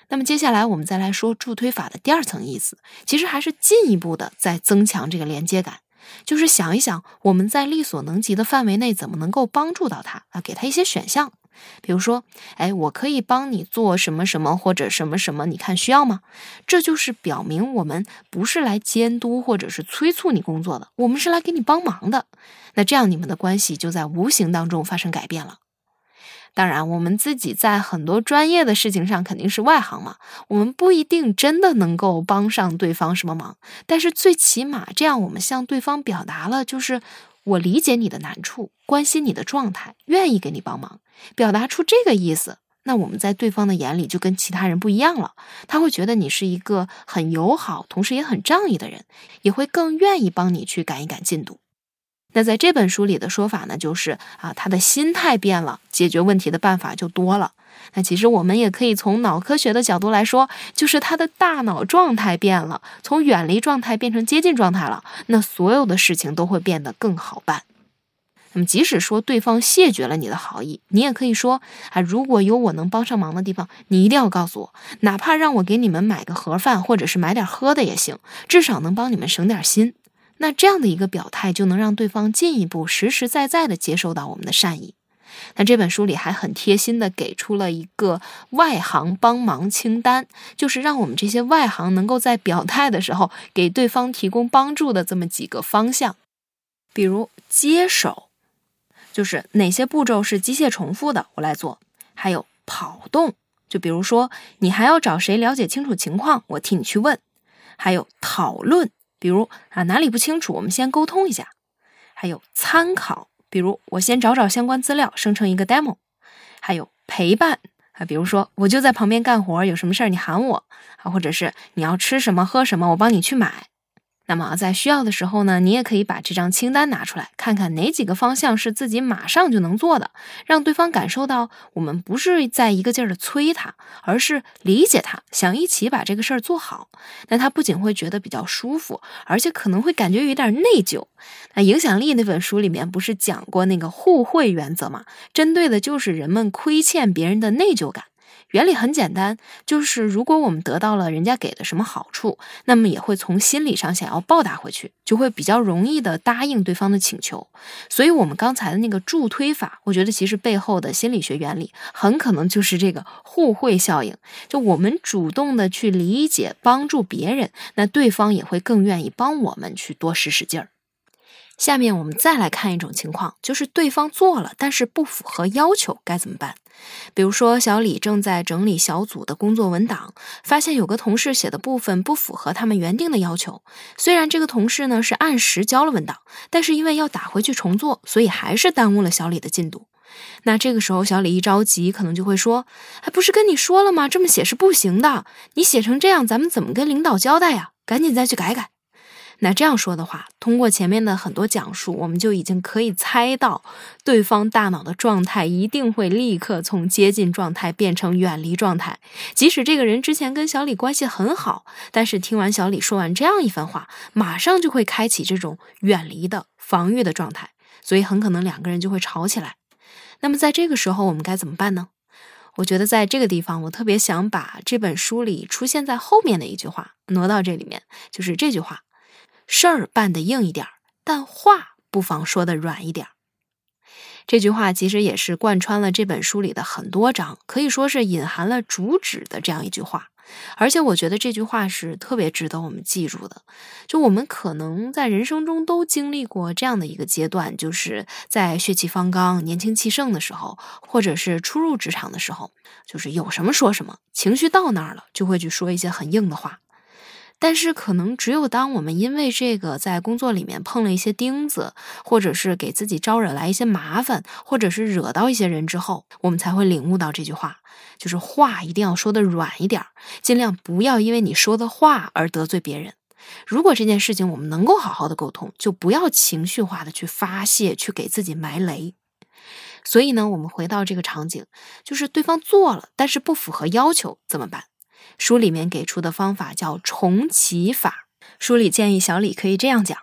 那么接下来我们再来说助推法的第二层意思，其实还是进一步的在增强这个连接感，就是想一想我们在力所能及的范围内怎么能够帮助到他啊，给他一些选项。比如说，哎，我可以帮你做什么什么或者什么什么，你看需要吗？这就是表明我们不是来监督或者是催促你工作的，我们是来给你帮忙的。那这样你们的关系就在无形当中发生改变了。当然，我们自己在很多专业的事情上肯定是外行嘛，我们不一定真的能够帮上对方什么忙，但是最起码这样我们向对方表达了，就是我理解你的难处，关心你的状态，愿意给你帮忙，表达出这个意思，那我们在对方的眼里就跟其他人不一样了，他会觉得你是一个很友好，同时也很仗义的人，也会更愿意帮你去赶一赶进度。那在这本书里的说法呢，就是啊，他的心态变了，解决问题的办法就多了。那其实我们也可以从脑科学的角度来说，就是他的大脑状态变了，从远离状态变成接近状态了，那所有的事情都会变得更好办。那么即使说对方谢绝了你的好意，你也可以说啊，如果有我能帮上忙的地方，你一定要告诉我，哪怕让我给你们买个盒饭，或者是买点喝的也行，至少能帮你们省点心。那这样的一个表态就能让对方进一步实实在在的接受到我们的善意。那这本书里还很贴心的给出了一个外行帮忙清单，就是让我们这些外行能够在表态的时候给对方提供帮助的这么几个方向。比如接手，就是哪些步骤是机械重复的，我来做。还有跑动，就比如说你还要找谁了解清楚情况，我替你去问。还有讨论，比如啊哪里不清楚，我们先沟通一下。还有参考，比如我先找找相关资料，生成一个 demo。还有陪伴啊，比如说我就在旁边干活，有什么事儿你喊我啊，或者是你要吃什么喝什么，我帮你去买。那么在需要的时候呢，你也可以把这张清单拿出来，看看哪几个方向是自己马上就能做的，让对方感受到我们不是在一个劲儿的催他，而是理解他，想一起把这个事儿做好。那他不仅会觉得比较舒服，而且可能会感觉有点内疚。那影响力那本书里面不是讲过那个互惠原则吗？针对的就是人们亏欠别人的内疚感。原理很简单，就是如果我们得到了人家给的什么好处，那么也会从心理上想要报答回去，就会比较容易的答应对方的请求。所以我们刚才的那个助推法，我觉得其实背后的心理学原理很可能就是这个互惠效应，就我们主动的去理解帮助别人，那对方也会更愿意帮我们去多使使劲儿。下面我们再来看一种情况，就是对方做了但是不符合要求该怎么办。比如说小李正在整理小组的工作文档，发现有个同事写的部分不符合他们原定的要求，虽然这个同事呢是按时交了文档，但是因为要打回去重做，所以还是耽误了小李的进度。那这个时候小李一着急，可能就会说，哎，不是跟你说了吗，这么写是不行的，你写成这样咱们怎么跟领导交代呀？赶紧再去改改。那这样说的话，通过前面的很多讲述，我们就已经可以猜到对方大脑的状态一定会立刻从接近状态变成远离状态。即使这个人之前跟小李关系很好，但是听完小李说完这样一番话，马上就会开启这种远离的防御的状态，所以很可能两个人就会吵起来。那么在这个时候我们该怎么办呢？我觉得在这个地方我特别想把这本书里出现在后面的一句话挪到这里面，就是这句话，事儿办得硬一点，但话不妨说得软一点。这句话其实也是贯穿了这本书里的很多章，可以说是隐含了主旨的这样一句话。而且我觉得这句话是特别值得我们记住的，就我们可能在人生中都经历过这样的一个阶段，就是在血气方刚、年轻气盛的时候，或者是初入职场的时候，就是有什么说什么，情绪到那儿了就会去说一些很硬的话。但是可能只有当我们因为这个在工作里面碰了一些钉子，或者是给自己招惹来一些麻烦，或者是惹到一些人之后，我们才会领悟到这句话，就是话一定要说的软一点，尽量不要因为你说的话而得罪别人。如果这件事情我们能够好好的沟通，就不要情绪化的去发泄，去给自己埋雷。所以呢，我们回到这个场景，就是对方做了，但是不符合要求怎么办？书里面给出的方法叫重启法。书里建议小李可以这样讲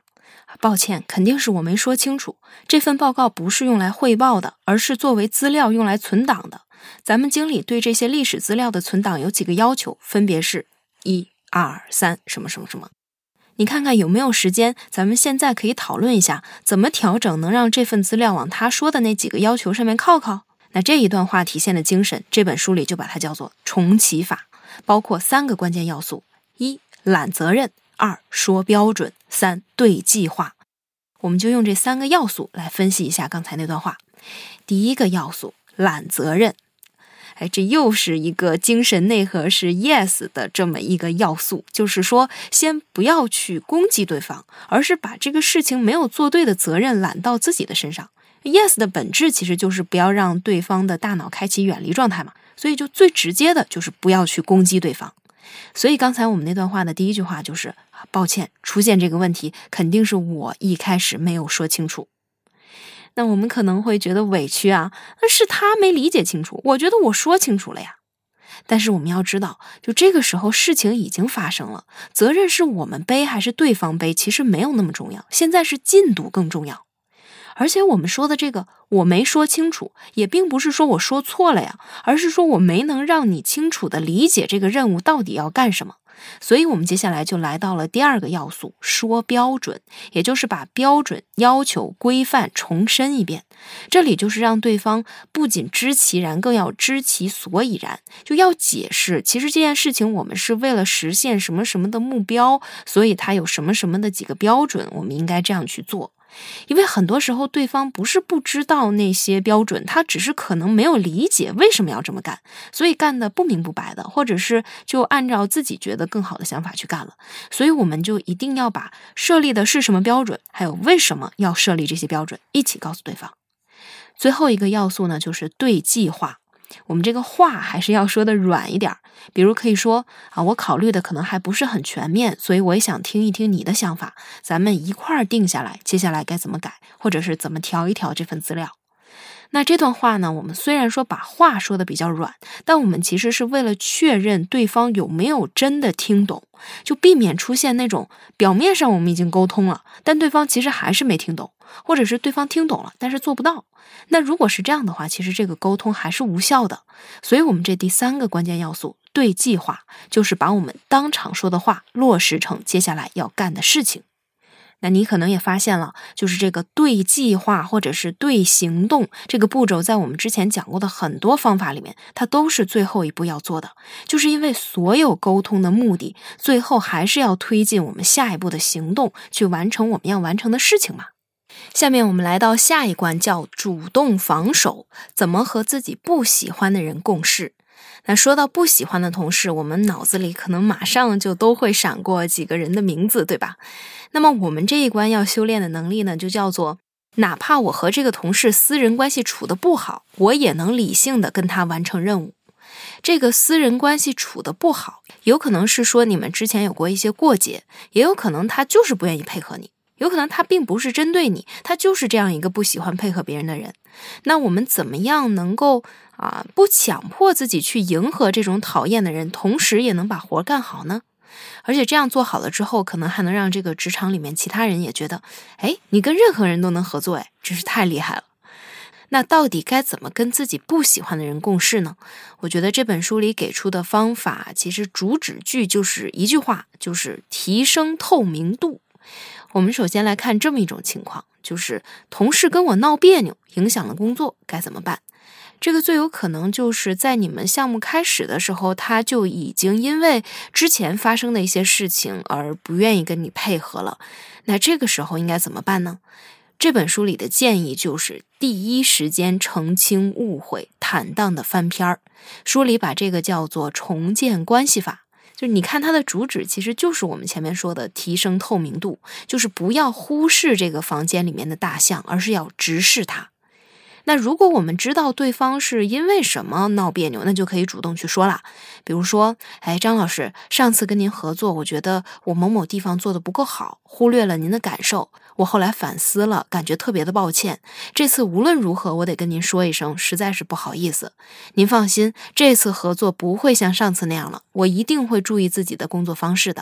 抱歉，肯定是我没说清楚，这份报告不是用来汇报的，而是作为资料用来存档的。咱们经理对这些历史资料的存档有几个要求，分别是一、二、三什么什么什么。你看看有没有时间，咱们现在可以讨论一下，怎么调整能让这份资料往他说的那几个要求上面靠靠。那这一段话体现的精神，这本书里就把它叫做重启法，包括三个关键要素：一、揽责任；二、说标准；三、对计划。我们就用这三个要素来分析一下刚才那段话。第一个要素，揽责任。哎，这又是一个精神内核是 yes 的这么一个要素，就是说先不要去攻击对方，而是把这个事情没有做对的责任揽到自己的身上。yes 的本质其实就是不要让对方的大脑开启远离状态嘛，所以就最直接的就是不要去攻击对方。所以刚才我们那段话的第一句话就是抱歉，出现这个问题肯定是我一开始没有说清楚。那我们可能会觉得委屈啊，那是他没理解清楚，我觉得我说清楚了呀。但是我们要知道，就这个时候事情已经发生了，责任是我们背还是对方背，其实没有那么重要，现在是进度更重要。而且我们说的这个我没说清楚，也并不是说我说错了呀，而是说我没能让你清楚地理解这个任务到底要干什么。所以我们接下来就来到了第二个要素，说标准，也就是把标准、要求、规范重申一遍。这里就是让对方不仅知其然，更要知其所以然，就要解释，其实这件事情我们是为了实现什么什么的目标，所以它有什么什么的几个标准，我们应该这样去做。因为很多时候对方不是不知道那些标准，他只是可能没有理解为什么要这么干，所以干得不明不白的，或者是就按照自己觉得更好的想法去干了。所以我们就一定要把设立的是什么标准，还有为什么要设立这些标准一起告诉对方。最后一个要素呢，就是对计划。我们这个话还是要说的软一点，比如可以说啊，我考虑的可能还不是很全面，所以我也想听一听你的想法，咱们一块儿定下来，接下来该怎么改，或者是怎么调一调这份资料。那这段话呢，我们虽然说把话说的比较软，但我们其实是为了确认对方有没有真的听懂，就避免出现那种表面上我们已经沟通了，但对方其实还是没听懂，或者是对方听懂了，但是做不到。那如果是这样的话，其实这个沟通还是无效的。所以我们这第三个关键要素，对计划，就是把我们当场说的话落实成接下来要干的事情。那你可能也发现了，就是这个对计划或者是对行动这个步骤，在我们之前讲过的很多方法里面，它都是最后一步要做的，就是因为所有沟通的目的，最后还是要推进我们下一步的行动，去完成我们要完成的事情嘛。下面我们来到下一关，叫主动防守，怎么和自己不喜欢的人共事。那说到不喜欢的同事，我们脑子里可能马上就都会闪过几个人的名字，对吧？那么我们这一关要修炼的能力呢，就叫做哪怕我和这个同事私人关系处得不好，我也能理性的跟他完成任务。这个私人关系处得不好，有可能是说你们之前有过一些过节，也有可能他就是不愿意配合你，有可能他并不是针对你，他就是这样一个不喜欢配合别人的人。那我们怎么样能够啊不强迫自己去迎合这种讨厌的人，同时也能把活干好呢？而且这样做好了之后，可能还能让这个职场里面其他人也觉得，哎，你跟任何人都能合作，哎，真是太厉害了。那到底该怎么跟自己不喜欢的人共事呢？我觉得这本书里给出的方法，其实主旨句就是一句话，就是提升透明度。我们首先来看这么一种情况，就是同事跟我闹别扭，影响了工作，该怎么办？这个最有可能就是在你们项目开始的时候，他就已经因为之前发生的一些事情而不愿意跟你配合了。那这个时候应该怎么办呢？这本书里的建议就是第一时间澄清误会，坦荡的翻篇儿。书里把这个叫做重建关系法。就是你看它的主旨其实就是我们前面说的提升透明度，就是不要忽视这个房间里面的大象，而是要直视它。那如果我们知道对方是因为什么闹别扭，那就可以主动去说了。比如说，哎，张老师，上次跟您合作，我觉得我某某地方做得不够好，忽略了您的感受，我后来反思了，感觉特别的抱歉。这次无论如何，我得跟您说一声，实在是不好意思。您放心，这次合作不会像上次那样了，我一定会注意自己的工作方式的。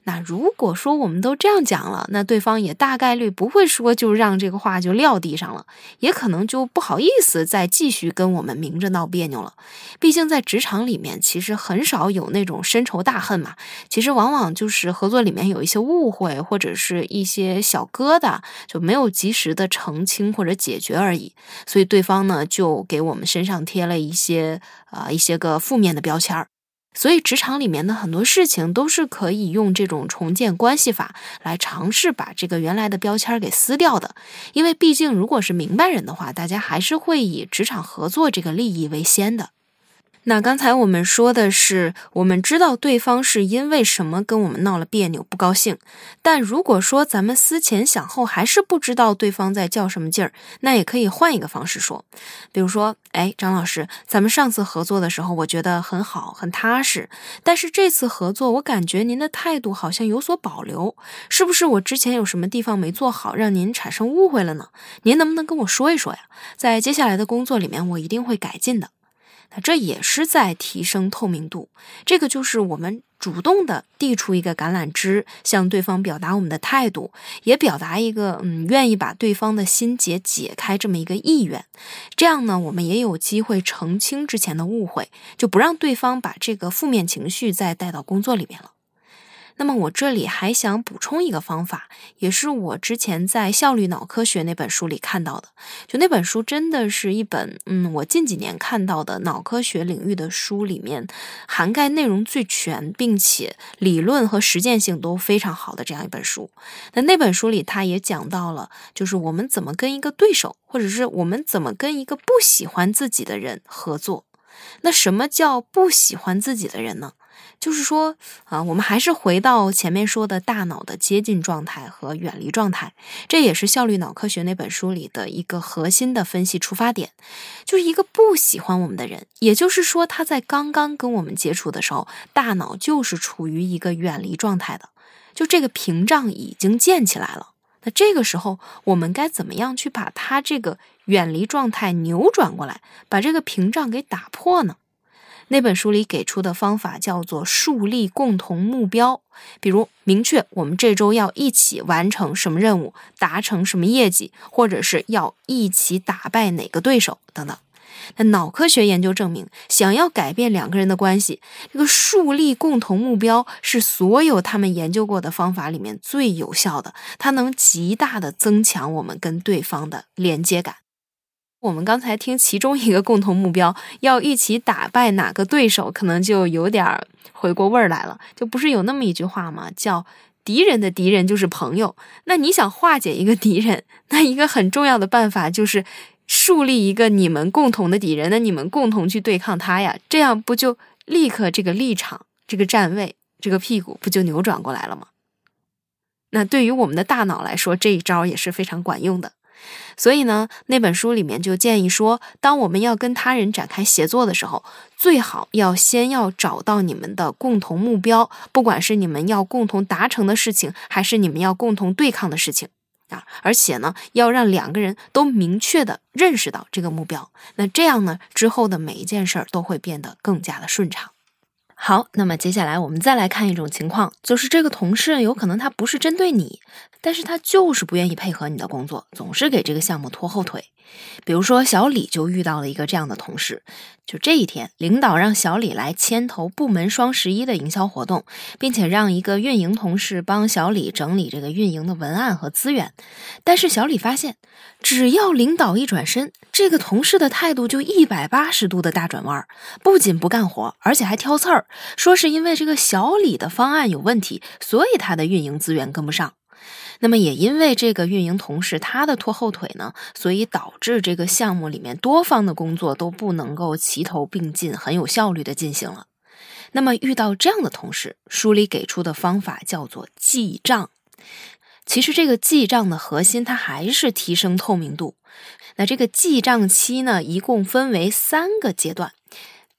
那如果说我们都这样讲了，那对方也大概率不会说就让这个话就撂地上了，也可能就不好意思再继续跟我们明着闹别扭了。毕竟在职场里面其实很少有那种深仇大恨嘛，其实往往就是合作里面有一些误会或者是一些小疙瘩，就没有及时的澄清或者解决而已，所以对方呢就给我们身上贴了一些呃一些个负面的标签儿。所以职场里面的很多事情都是可以用这种重建关系法来尝试把这个原来的标签给撕掉的。因为毕竟如果是明白人的话，大家还是会以职场合作这个利益为先的。那刚才我们说的是我们知道对方是因为什么跟我们闹了别扭不高兴，但如果说咱们思前想后还是不知道对方在较什么劲儿，那也可以换一个方式说。比如说，哎，张老师，咱们上次合作的时候我觉得很好很踏实，但是这次合作我感觉您的态度好像有所保留，是不是我之前有什么地方没做好让您产生误会了呢？您能不能跟我说一说呀？在接下来的工作里面我一定会改进的。那这也是在提升透明度，这个就是我们主动的递出一个橄榄枝，向对方表达我们的态度，也表达一个嗯愿意把对方的心结解开这么一个意愿。这样呢，我们也有机会澄清之前的误会，就不让对方把这个负面情绪再带到工作里面了。那么我这里还想补充一个方法，也是我之前在效率脑科学那本书里看到的。就那本书真的是一本嗯，我近几年看到的脑科学领域的书里面涵盖内容最全，并且理论和实践性都非常好的这样一本书。那那本书里他也讲到了，就是我们怎么跟一个对手，或者是我们怎么跟一个不喜欢自己的人合作。那什么叫不喜欢自己的人呢？就是说啊，我们还是回到前面说的大脑的接近状态和远离状态，这也是效率脑科学那本书里的一个核心的分析出发点。就是一个不喜欢我们的人，也就是说他在刚刚跟我们接触的时候，大脑就是处于一个远离状态的，就这个屏障已经建起来了。那这个时候我们该怎么样去把他这个远离状态扭转过来，把这个屏障给打破呢？那本书里给出的方法叫做树立共同目标，比如明确我们这周要一起完成什么任务，达成什么业绩，或者是要一起打败哪个对手等等。那脑科学研究证明，想要改变两个人的关系，这个树立共同目标是所有他们研究过的方法里面最有效的，它能极大的增强我们跟对方的连接感。我们刚才听其中一个共同目标要一起打败哪个对手，可能就有点回过味儿来了。就不是有那么一句话吗？叫敌人的敌人就是朋友。那你想化解一个敌人，那一个很重要的办法就是树立一个你们共同的敌人，那你们共同去对抗他呀，这样不就立刻这个立场这个站位这个屁股不就扭转过来了吗？那对于我们的大脑来说，这一招也是非常管用的。所以呢，那本书里面就建议说，当我们要跟他人展开协作的时候，最好要先要找到你们的共同目标，不管是你们要共同达成的事情，还是你们要共同对抗的事情啊，而且呢，要让两个人都明确的认识到这个目标。那这样呢，之后的每一件事儿都会变得更加的顺畅。好，那么接下来我们再来看一种情况，就是这个同事有可能他不是针对你，但是他就是不愿意配合你的工作，总是给这个项目拖后腿。比如说小李就遇到了一个这样的同事，就这一天领导让小李来牵头部门双十一的营销活动，并且让一个运营同事帮小李整理这个运营的文案和资源。但是小李发现，只要领导一转身，这个同事的态度就一百八十度的大转弯，不仅不干活，而且还挑刺儿，说是因为这个小李的方案有问题，所以他的运营资源跟不上。那么也因为这个运营同事他的拖后腿呢，所以导致这个项目里面多方的工作都不能够齐头并进，很有效率的进行了。那么遇到这样的同事，书里给出的方法叫做记账。其实这个记账的核心它还是提升透明度。那这个记账期呢，一共分为三个阶段。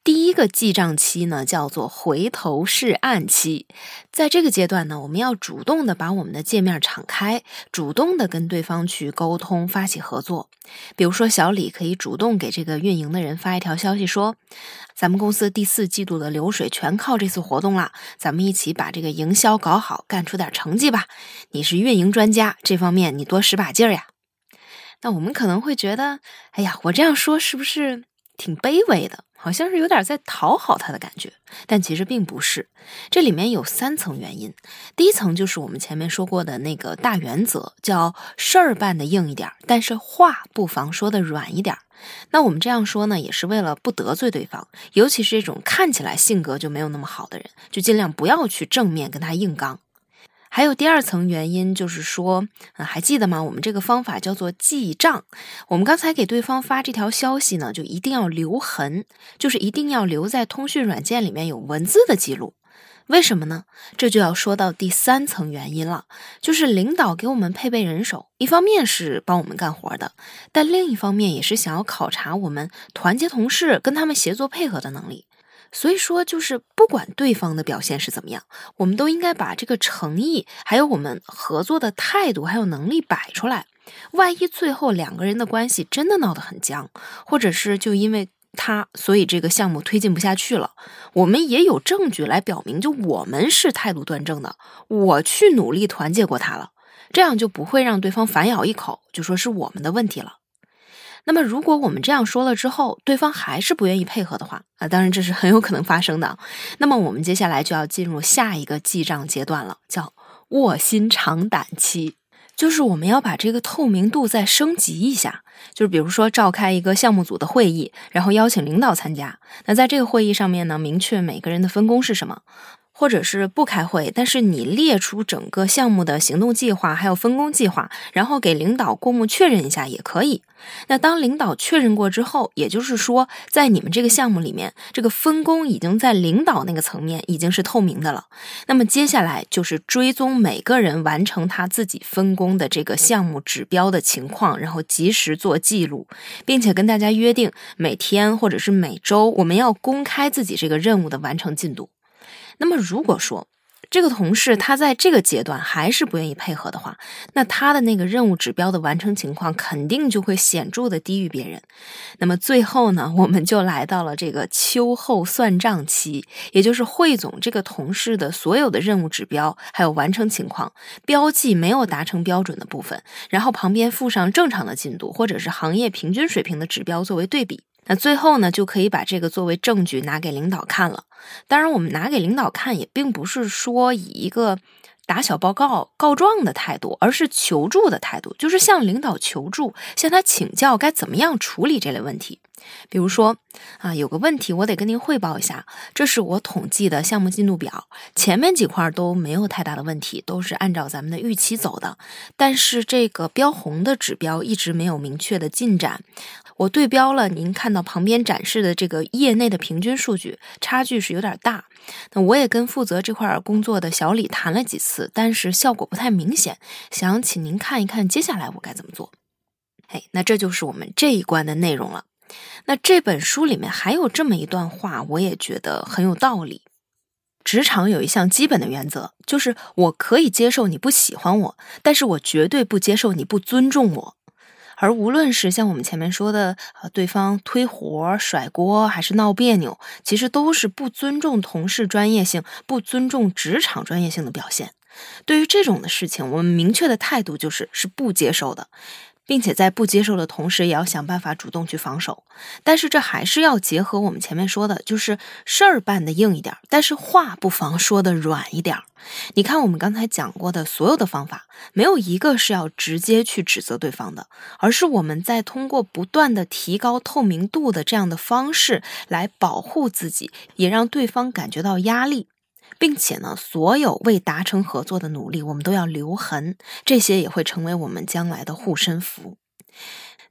第一个记账期呢，叫做回头是岸期。在这个阶段呢，我们要主动的把我们的界面敞开，主动的跟对方去沟通，发起合作。比如说小李可以主动给这个运营的人发一条消息说，咱们公司第四季度的流水全靠这次活动啦，咱们一起把这个营销搞好，干出点成绩吧。你是运营专家，这方面你多使把劲儿呀。那我们可能会觉得，哎呀，我这样说是不是挺卑微的，好像是有点在讨好他的感觉，但其实并不是。这里面有三层原因。第一层就是我们前面说过的那个大原则，叫事儿办得硬一点，但是话不妨说的软一点。那我们这样说呢，也是为了不得罪对方，尤其是这种看起来性格就没有那么好的人，就尽量不要去正面跟他硬刚。还有第二层原因就是说、呃、还记得吗？我们这个方法叫做记账。我们刚才给对方发这条消息呢，就一定要留痕，就是一定要留在通讯软件里面有文字的记录。为什么呢？这就要说到第三层原因了，就是领导给我们配备人手，一方面是帮我们干活的，但另一方面也是想要考察我们团结同事，跟他们协作配合的能力。所以说，就是不管对方的表现是怎么样，我们都应该把这个诚意，还有我们合作的态度，还有能力摆出来。万一最后两个人的关系真的闹得很僵，或者是就因为他，所以这个项目推进不下去了，我们也有证据来表明，就我们是态度端正的，我去努力团结过他了，这样就不会让对方反咬一口，就说是我们的问题了。那么如果我们这样说了之后，对方还是不愿意配合的话啊，当然这是很有可能发生的。那么我们接下来就要进入下一个记账阶段了，叫卧薪尝胆期。就是我们要把这个透明度再升级一下，就是比如说召开一个项目组的会议，然后邀请领导参加。那在这个会议上面呢，明确每个人的分工是什么。或者是不开会，但是你列出整个项目的行动计划还有分工计划，然后给领导过目确认一下也可以。那当领导确认过之后，也就是说在你们这个项目里面，这个分工已经在领导那个层面已经是透明的了。那么接下来就是追踪每个人完成他自己分工的这个项目指标的情况，然后及时做记录，并且跟大家约定每天或者是每周我们要公开自己这个任务的完成进度。那么如果说这个同事他在这个阶段还是不愿意配合的话，那他的那个任务指标的完成情况肯定就会显著的低于别人。那么最后呢，我们就来到了这个秋后算账期，也就是汇总这个同事的所有的任务指标还有完成情况，标记没有达成标准的部分，然后旁边附上正常的进度或者是行业平均水平的指标作为对比。那最后呢，就可以把这个作为证据拿给领导看了。当然我们拿给领导看也并不是说以一个打小报告告状的态度，而是求助的态度，就是向领导求助，向他请教该怎么样处理这类问题。比如说啊，有个问题我得跟您汇报一下，这是我统计的项目进度表，前面几块都没有太大的问题，都是按照咱们的预期走的，但是这个标红的指标一直没有明确的进展。我对标了您看到旁边展示的这个业内的平均数据，差距是有点大。那我也跟负责这块工作的小李谈了几次，但是效果不太明显，想请您看一看接下来我该怎么做。哎，那这就是我们这一关的内容了。那这本书里面还有这么一段话，我也觉得很有道理。职场有一项基本的原则，就是我可以接受你不喜欢我，但是我绝对不接受你不尊重我。而无论是像我们前面说的，呃，对方推活、甩锅还是闹别扭，其实都是不尊重同事专业性、不尊重职场专业性的表现。对于这种的事情，我们明确的态度就是是不接受的，并且在不接受的同时也要想办法主动去防守。但是这还是要结合我们前面说的，就是事儿办得硬一点，但是话不妨说的软一点。你看我们刚才讲过的所有的方法，没有一个是要直接去指责对方的，而是我们在通过不断的提高透明度的这样的方式来保护自己，也让对方感觉到压力。并且呢，所有为达成合作的努力我们都要留痕，这些也会成为我们将来的护身符。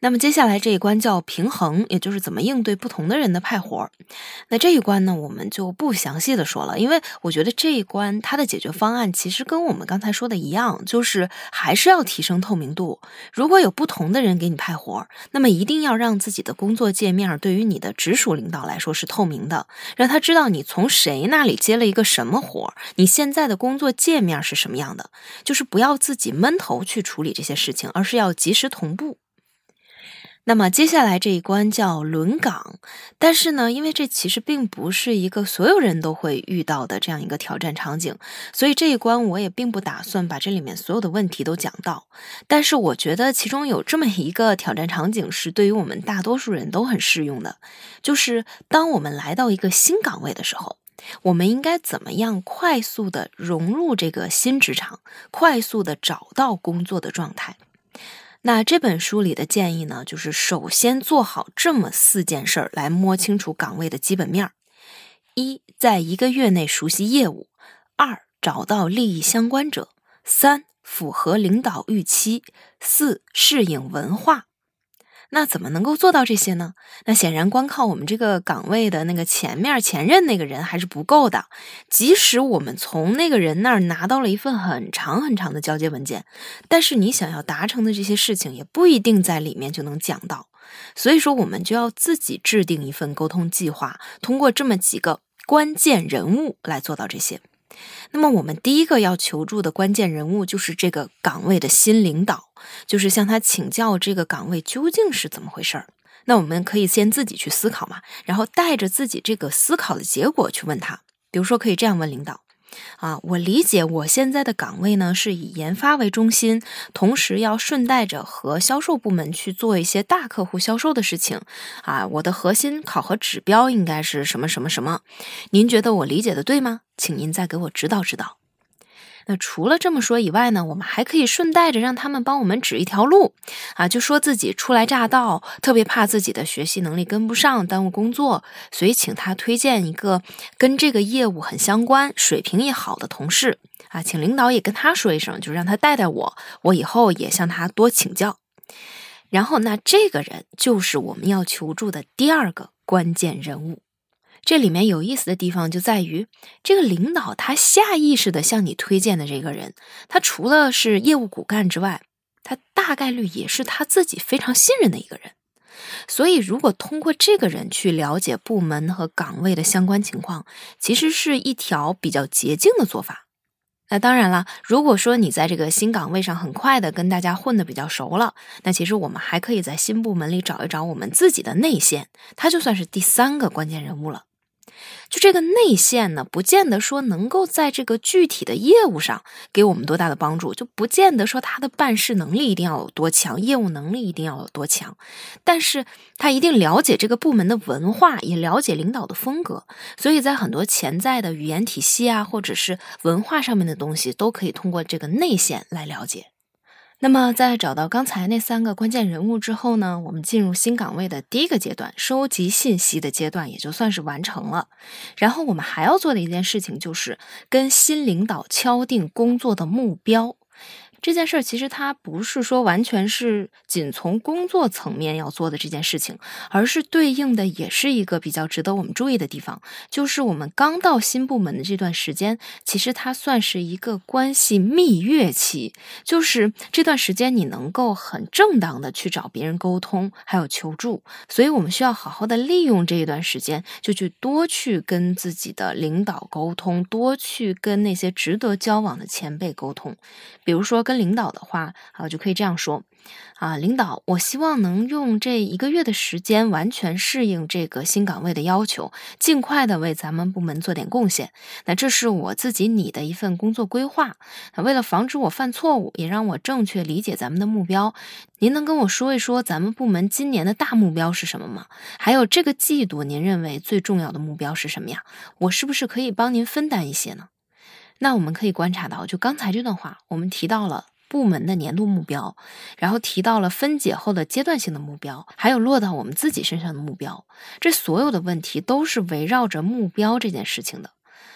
那么接下来这一关叫平衡，也就是怎么应对不同的人的派活。那这一关呢，我们就不详细的说了，因为我觉得这一关它的解决方案其实跟我们刚才说的一样，就是还是要提升透明度。如果有不同的人给你派活，那么一定要让自己的工作界面对于你的直属领导来说是透明的，让他知道你从谁那里接了一个什么活，你现在的工作界面是什么样的，就是不要自己闷头去处理这些事情，而是要及时同步。那么接下来这一关叫轮岗，但是呢，因为这其实并不是一个所有人都会遇到的这样一个挑战场景，所以这一关我也并不打算把这里面所有的问题都讲到。但是我觉得其中有这么一个挑战场景是对于我们大多数人都很适用的，就是当我们来到一个新岗位的时候，我们应该怎么样快速的融入这个新职场，快速的找到工作的状态。那这本书里的建议呢，就是首先做好这么四件事儿来摸清楚岗位的基本面。一，在一个月内熟悉业务；二，找到利益相关者；三，符合领导预期；四，适应文化。那怎么能够做到这些呢？那显然光靠我们这个岗位的那个前面前任那个人还是不够的，即使我们从那个人那儿拿到了一份很长很长的交接文件，但是你想要达成的这些事情也不一定在里面就能讲到，所以说我们就要自己制定一份沟通计划，通过这么几个关键人物来做到这些。那么我们第一个要求助的关键人物就是这个岗位的新领导，就是向他请教这个岗位究竟是怎么回事儿。那我们可以先自己去思考嘛，然后带着自己这个思考的结果去问他。比如说可以这样问领导啊，我理解我现在的岗位呢是以研发为中心，同时要顺带着和销售部门去做一些大客户销售的事情啊，我的核心考核指标应该是什么什么什么，您觉得我理解的对吗？请您再给我指导指导。那除了这么说以外呢，我们还可以顺带着让他们帮我们指一条路啊，就说自己初来乍到，特别怕自己的学习能力跟不上，耽误工作，所以请他推荐一个跟这个业务很相关，水平也好的同事啊，请领导也跟他说一声，就让他带带我，我以后也向他多请教。然后那这个人就是我们要求助的第二个关键人物。这里面有意思的地方就在于，这个领导他下意识的向你推荐的这个人，他除了是业务骨干之外，他大概率也是他自己非常信任的一个人。所以如果通过这个人去了解部门和岗位的相关情况，其实是一条比较捷径的做法。那当然了，如果说你在这个新岗位上很快的跟大家混得比较熟了，那其实我们还可以在新部门里找一找我们自己的内线，他就算是第三个关键人物了。就这个内线呢，不见得说能够在这个具体的业务上给我们多大的帮助，就不见得说他的办事能力一定要有多强，业务能力一定要有多强，但是他一定了解这个部门的文化，也了解领导的风格，所以在很多潜在的语言体系啊，或者是文化上面的东西，都可以通过这个内线来了解。那么在找到刚才那三个关键人物之后呢，我们进入新岗位的第一个阶段，收集信息的阶段也就算是完成了。然后我们还要做的一件事情就是跟新领导敲定工作的目标。这件事其实它不是说完全是仅从工作层面要做的这件事情，而是对应的也是一个比较值得我们注意的地方，就是我们刚到新部门的这段时间，其实它算是一个关系蜜月期，就是这段时间你能够很正当的去找别人沟通还有求助，所以我们需要好好的利用这一段时间，就去多去跟自己的领导沟通，多去跟那些值得交往的前辈沟通。比如说跟领导的话啊，就可以这样说啊，领导，我希望能用这一个月的时间完全适应这个新岗位的要求，尽快的为咱们部门做点贡献。那这是我自己拟的一份工作规划。那为了防止我犯错误，也让我正确理解咱们的目标，您能跟我说一说咱们部门今年的大目标是什么吗？还有这个季度您认为最重要的目标是什么呀？我是不是可以帮您分担一些呢？那我们可以观察到，就刚才这段话，我们提到了部门的年度目标，然后提到了分解后的阶段性的目标，还有落到我们自己身上的目标，这所有的问题都是围绕着目标这件事情的。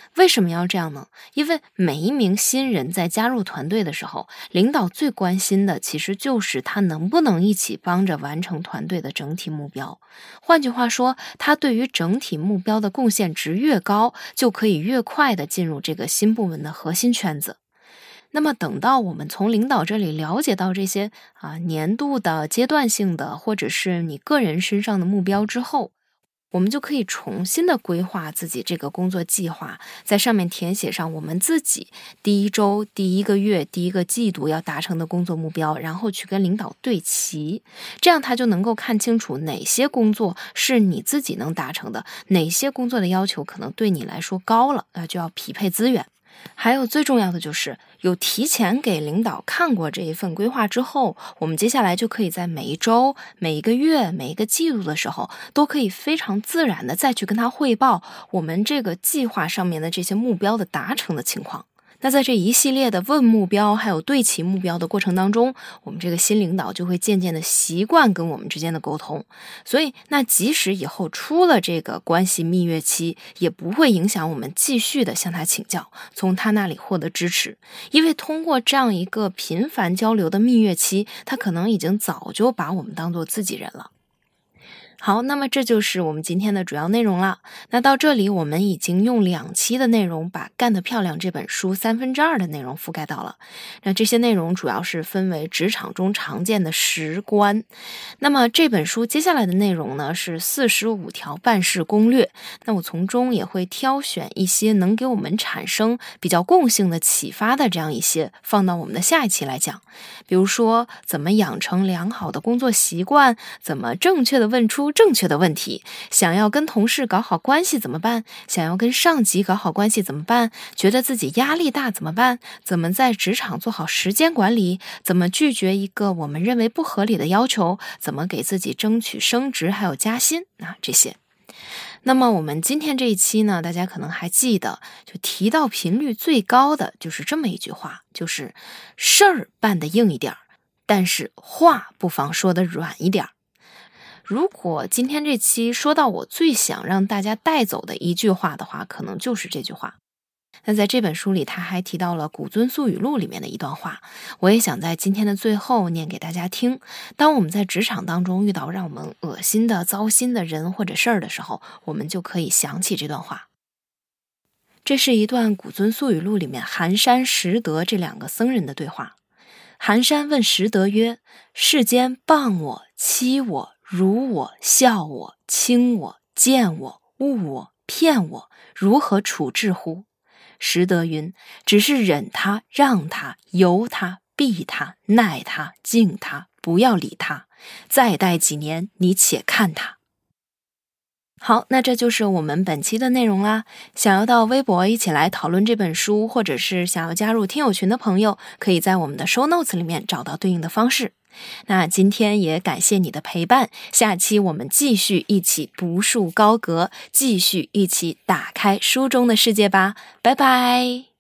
为什么要这样呢？因为每一名新人在加入团队的时候，领导最关心的其实就是他能不能一起帮着完成团队的整体目标。换句话说，他对于整体目标的贡献值越高，就可以越快的进入这个新部门的核心圈子。那么等到我们从领导这里了解到这些啊年度的、阶段性的，或者是你个人身上的目标之后，我们就可以重新的规划自己这个工作计划，在上面填写上我们自己第一周、第一个月、第一个季度要达成的工作目标，然后去跟领导对齐，这样他就能够看清楚哪些工作是你自己能达成的，哪些工作的要求可能对你来说高了，那就要匹配资源。还有最重要的就是有提前给领导看过这一份规划之后，我们接下来就可以在每一周、每一个月、每一个季度的时候，都可以非常自然的再去跟他汇报我们这个计划上面的这些目标的达成的情况。那在这一系列的问目标还有对齐目标的过程当中，我们这个新领导就会渐渐的习惯跟我们之间的沟通，所以那即使以后出了这个关系蜜月期，也不会影响我们继续的向他请教，从他那里获得支持，因为通过这样一个频繁交流的蜜月期，他可能已经早就把我们当做自己人了。好，那么这就是我们今天的主要内容了。那到这里我们已经用两期的内容把《干得漂亮》这本书三分之二的内容覆盖到了。那这些内容主要是分为职场中常见的十观。那么这本书接下来的内容呢是四十五条办事攻略。那我从中也会挑选一些能给我们产生比较共性的启发的这样一些放到我们的下一期来讲。比如说怎么养成良好的工作习惯，怎么正确的问出正确的问题，想要跟同事搞好关系怎么办，想要跟上级搞好关系怎么办，觉得自己压力大怎么办，怎么在职场做好时间管理，怎么拒绝一个我们认为不合理的要求，怎么给自己争取升职还有加薪啊，这些。那么我们今天这一期呢，大家可能还记得，就提到频率最高的就是这么一句话，就是事儿办得硬一点，但是话不妨说得软一点。如果今天这期说到我最想让大家带走的一句话的话，可能就是这句话。那在这本书里他还提到了古尊宿语录里面的一段话，我也想在今天的最后念给大家听。当我们在职场当中遇到让我们恶心的糟心的人或者事儿的时候，我们就可以想起这段话。这是一段古尊宿语录里面寒山拾得这两个僧人的对话。寒山问拾得曰：世间谤我、欺我、辱我、笑我、轻我、贱我、误我、骗我，如何处置乎？拾得云：只是忍他、让他、由他、避他、耐他、敬他，不要理他，再待几年，你且看他。好，那这就是我们本期的内容啦。想要到微博一起来讨论这本书，或者是想要加入听友群的朋友，可以在我们的 show notes 里面找到对应的方式。那今天也感谢你的陪伴，下期我们继续一起不束高阁，继续一起打开书中的世界吧，拜拜。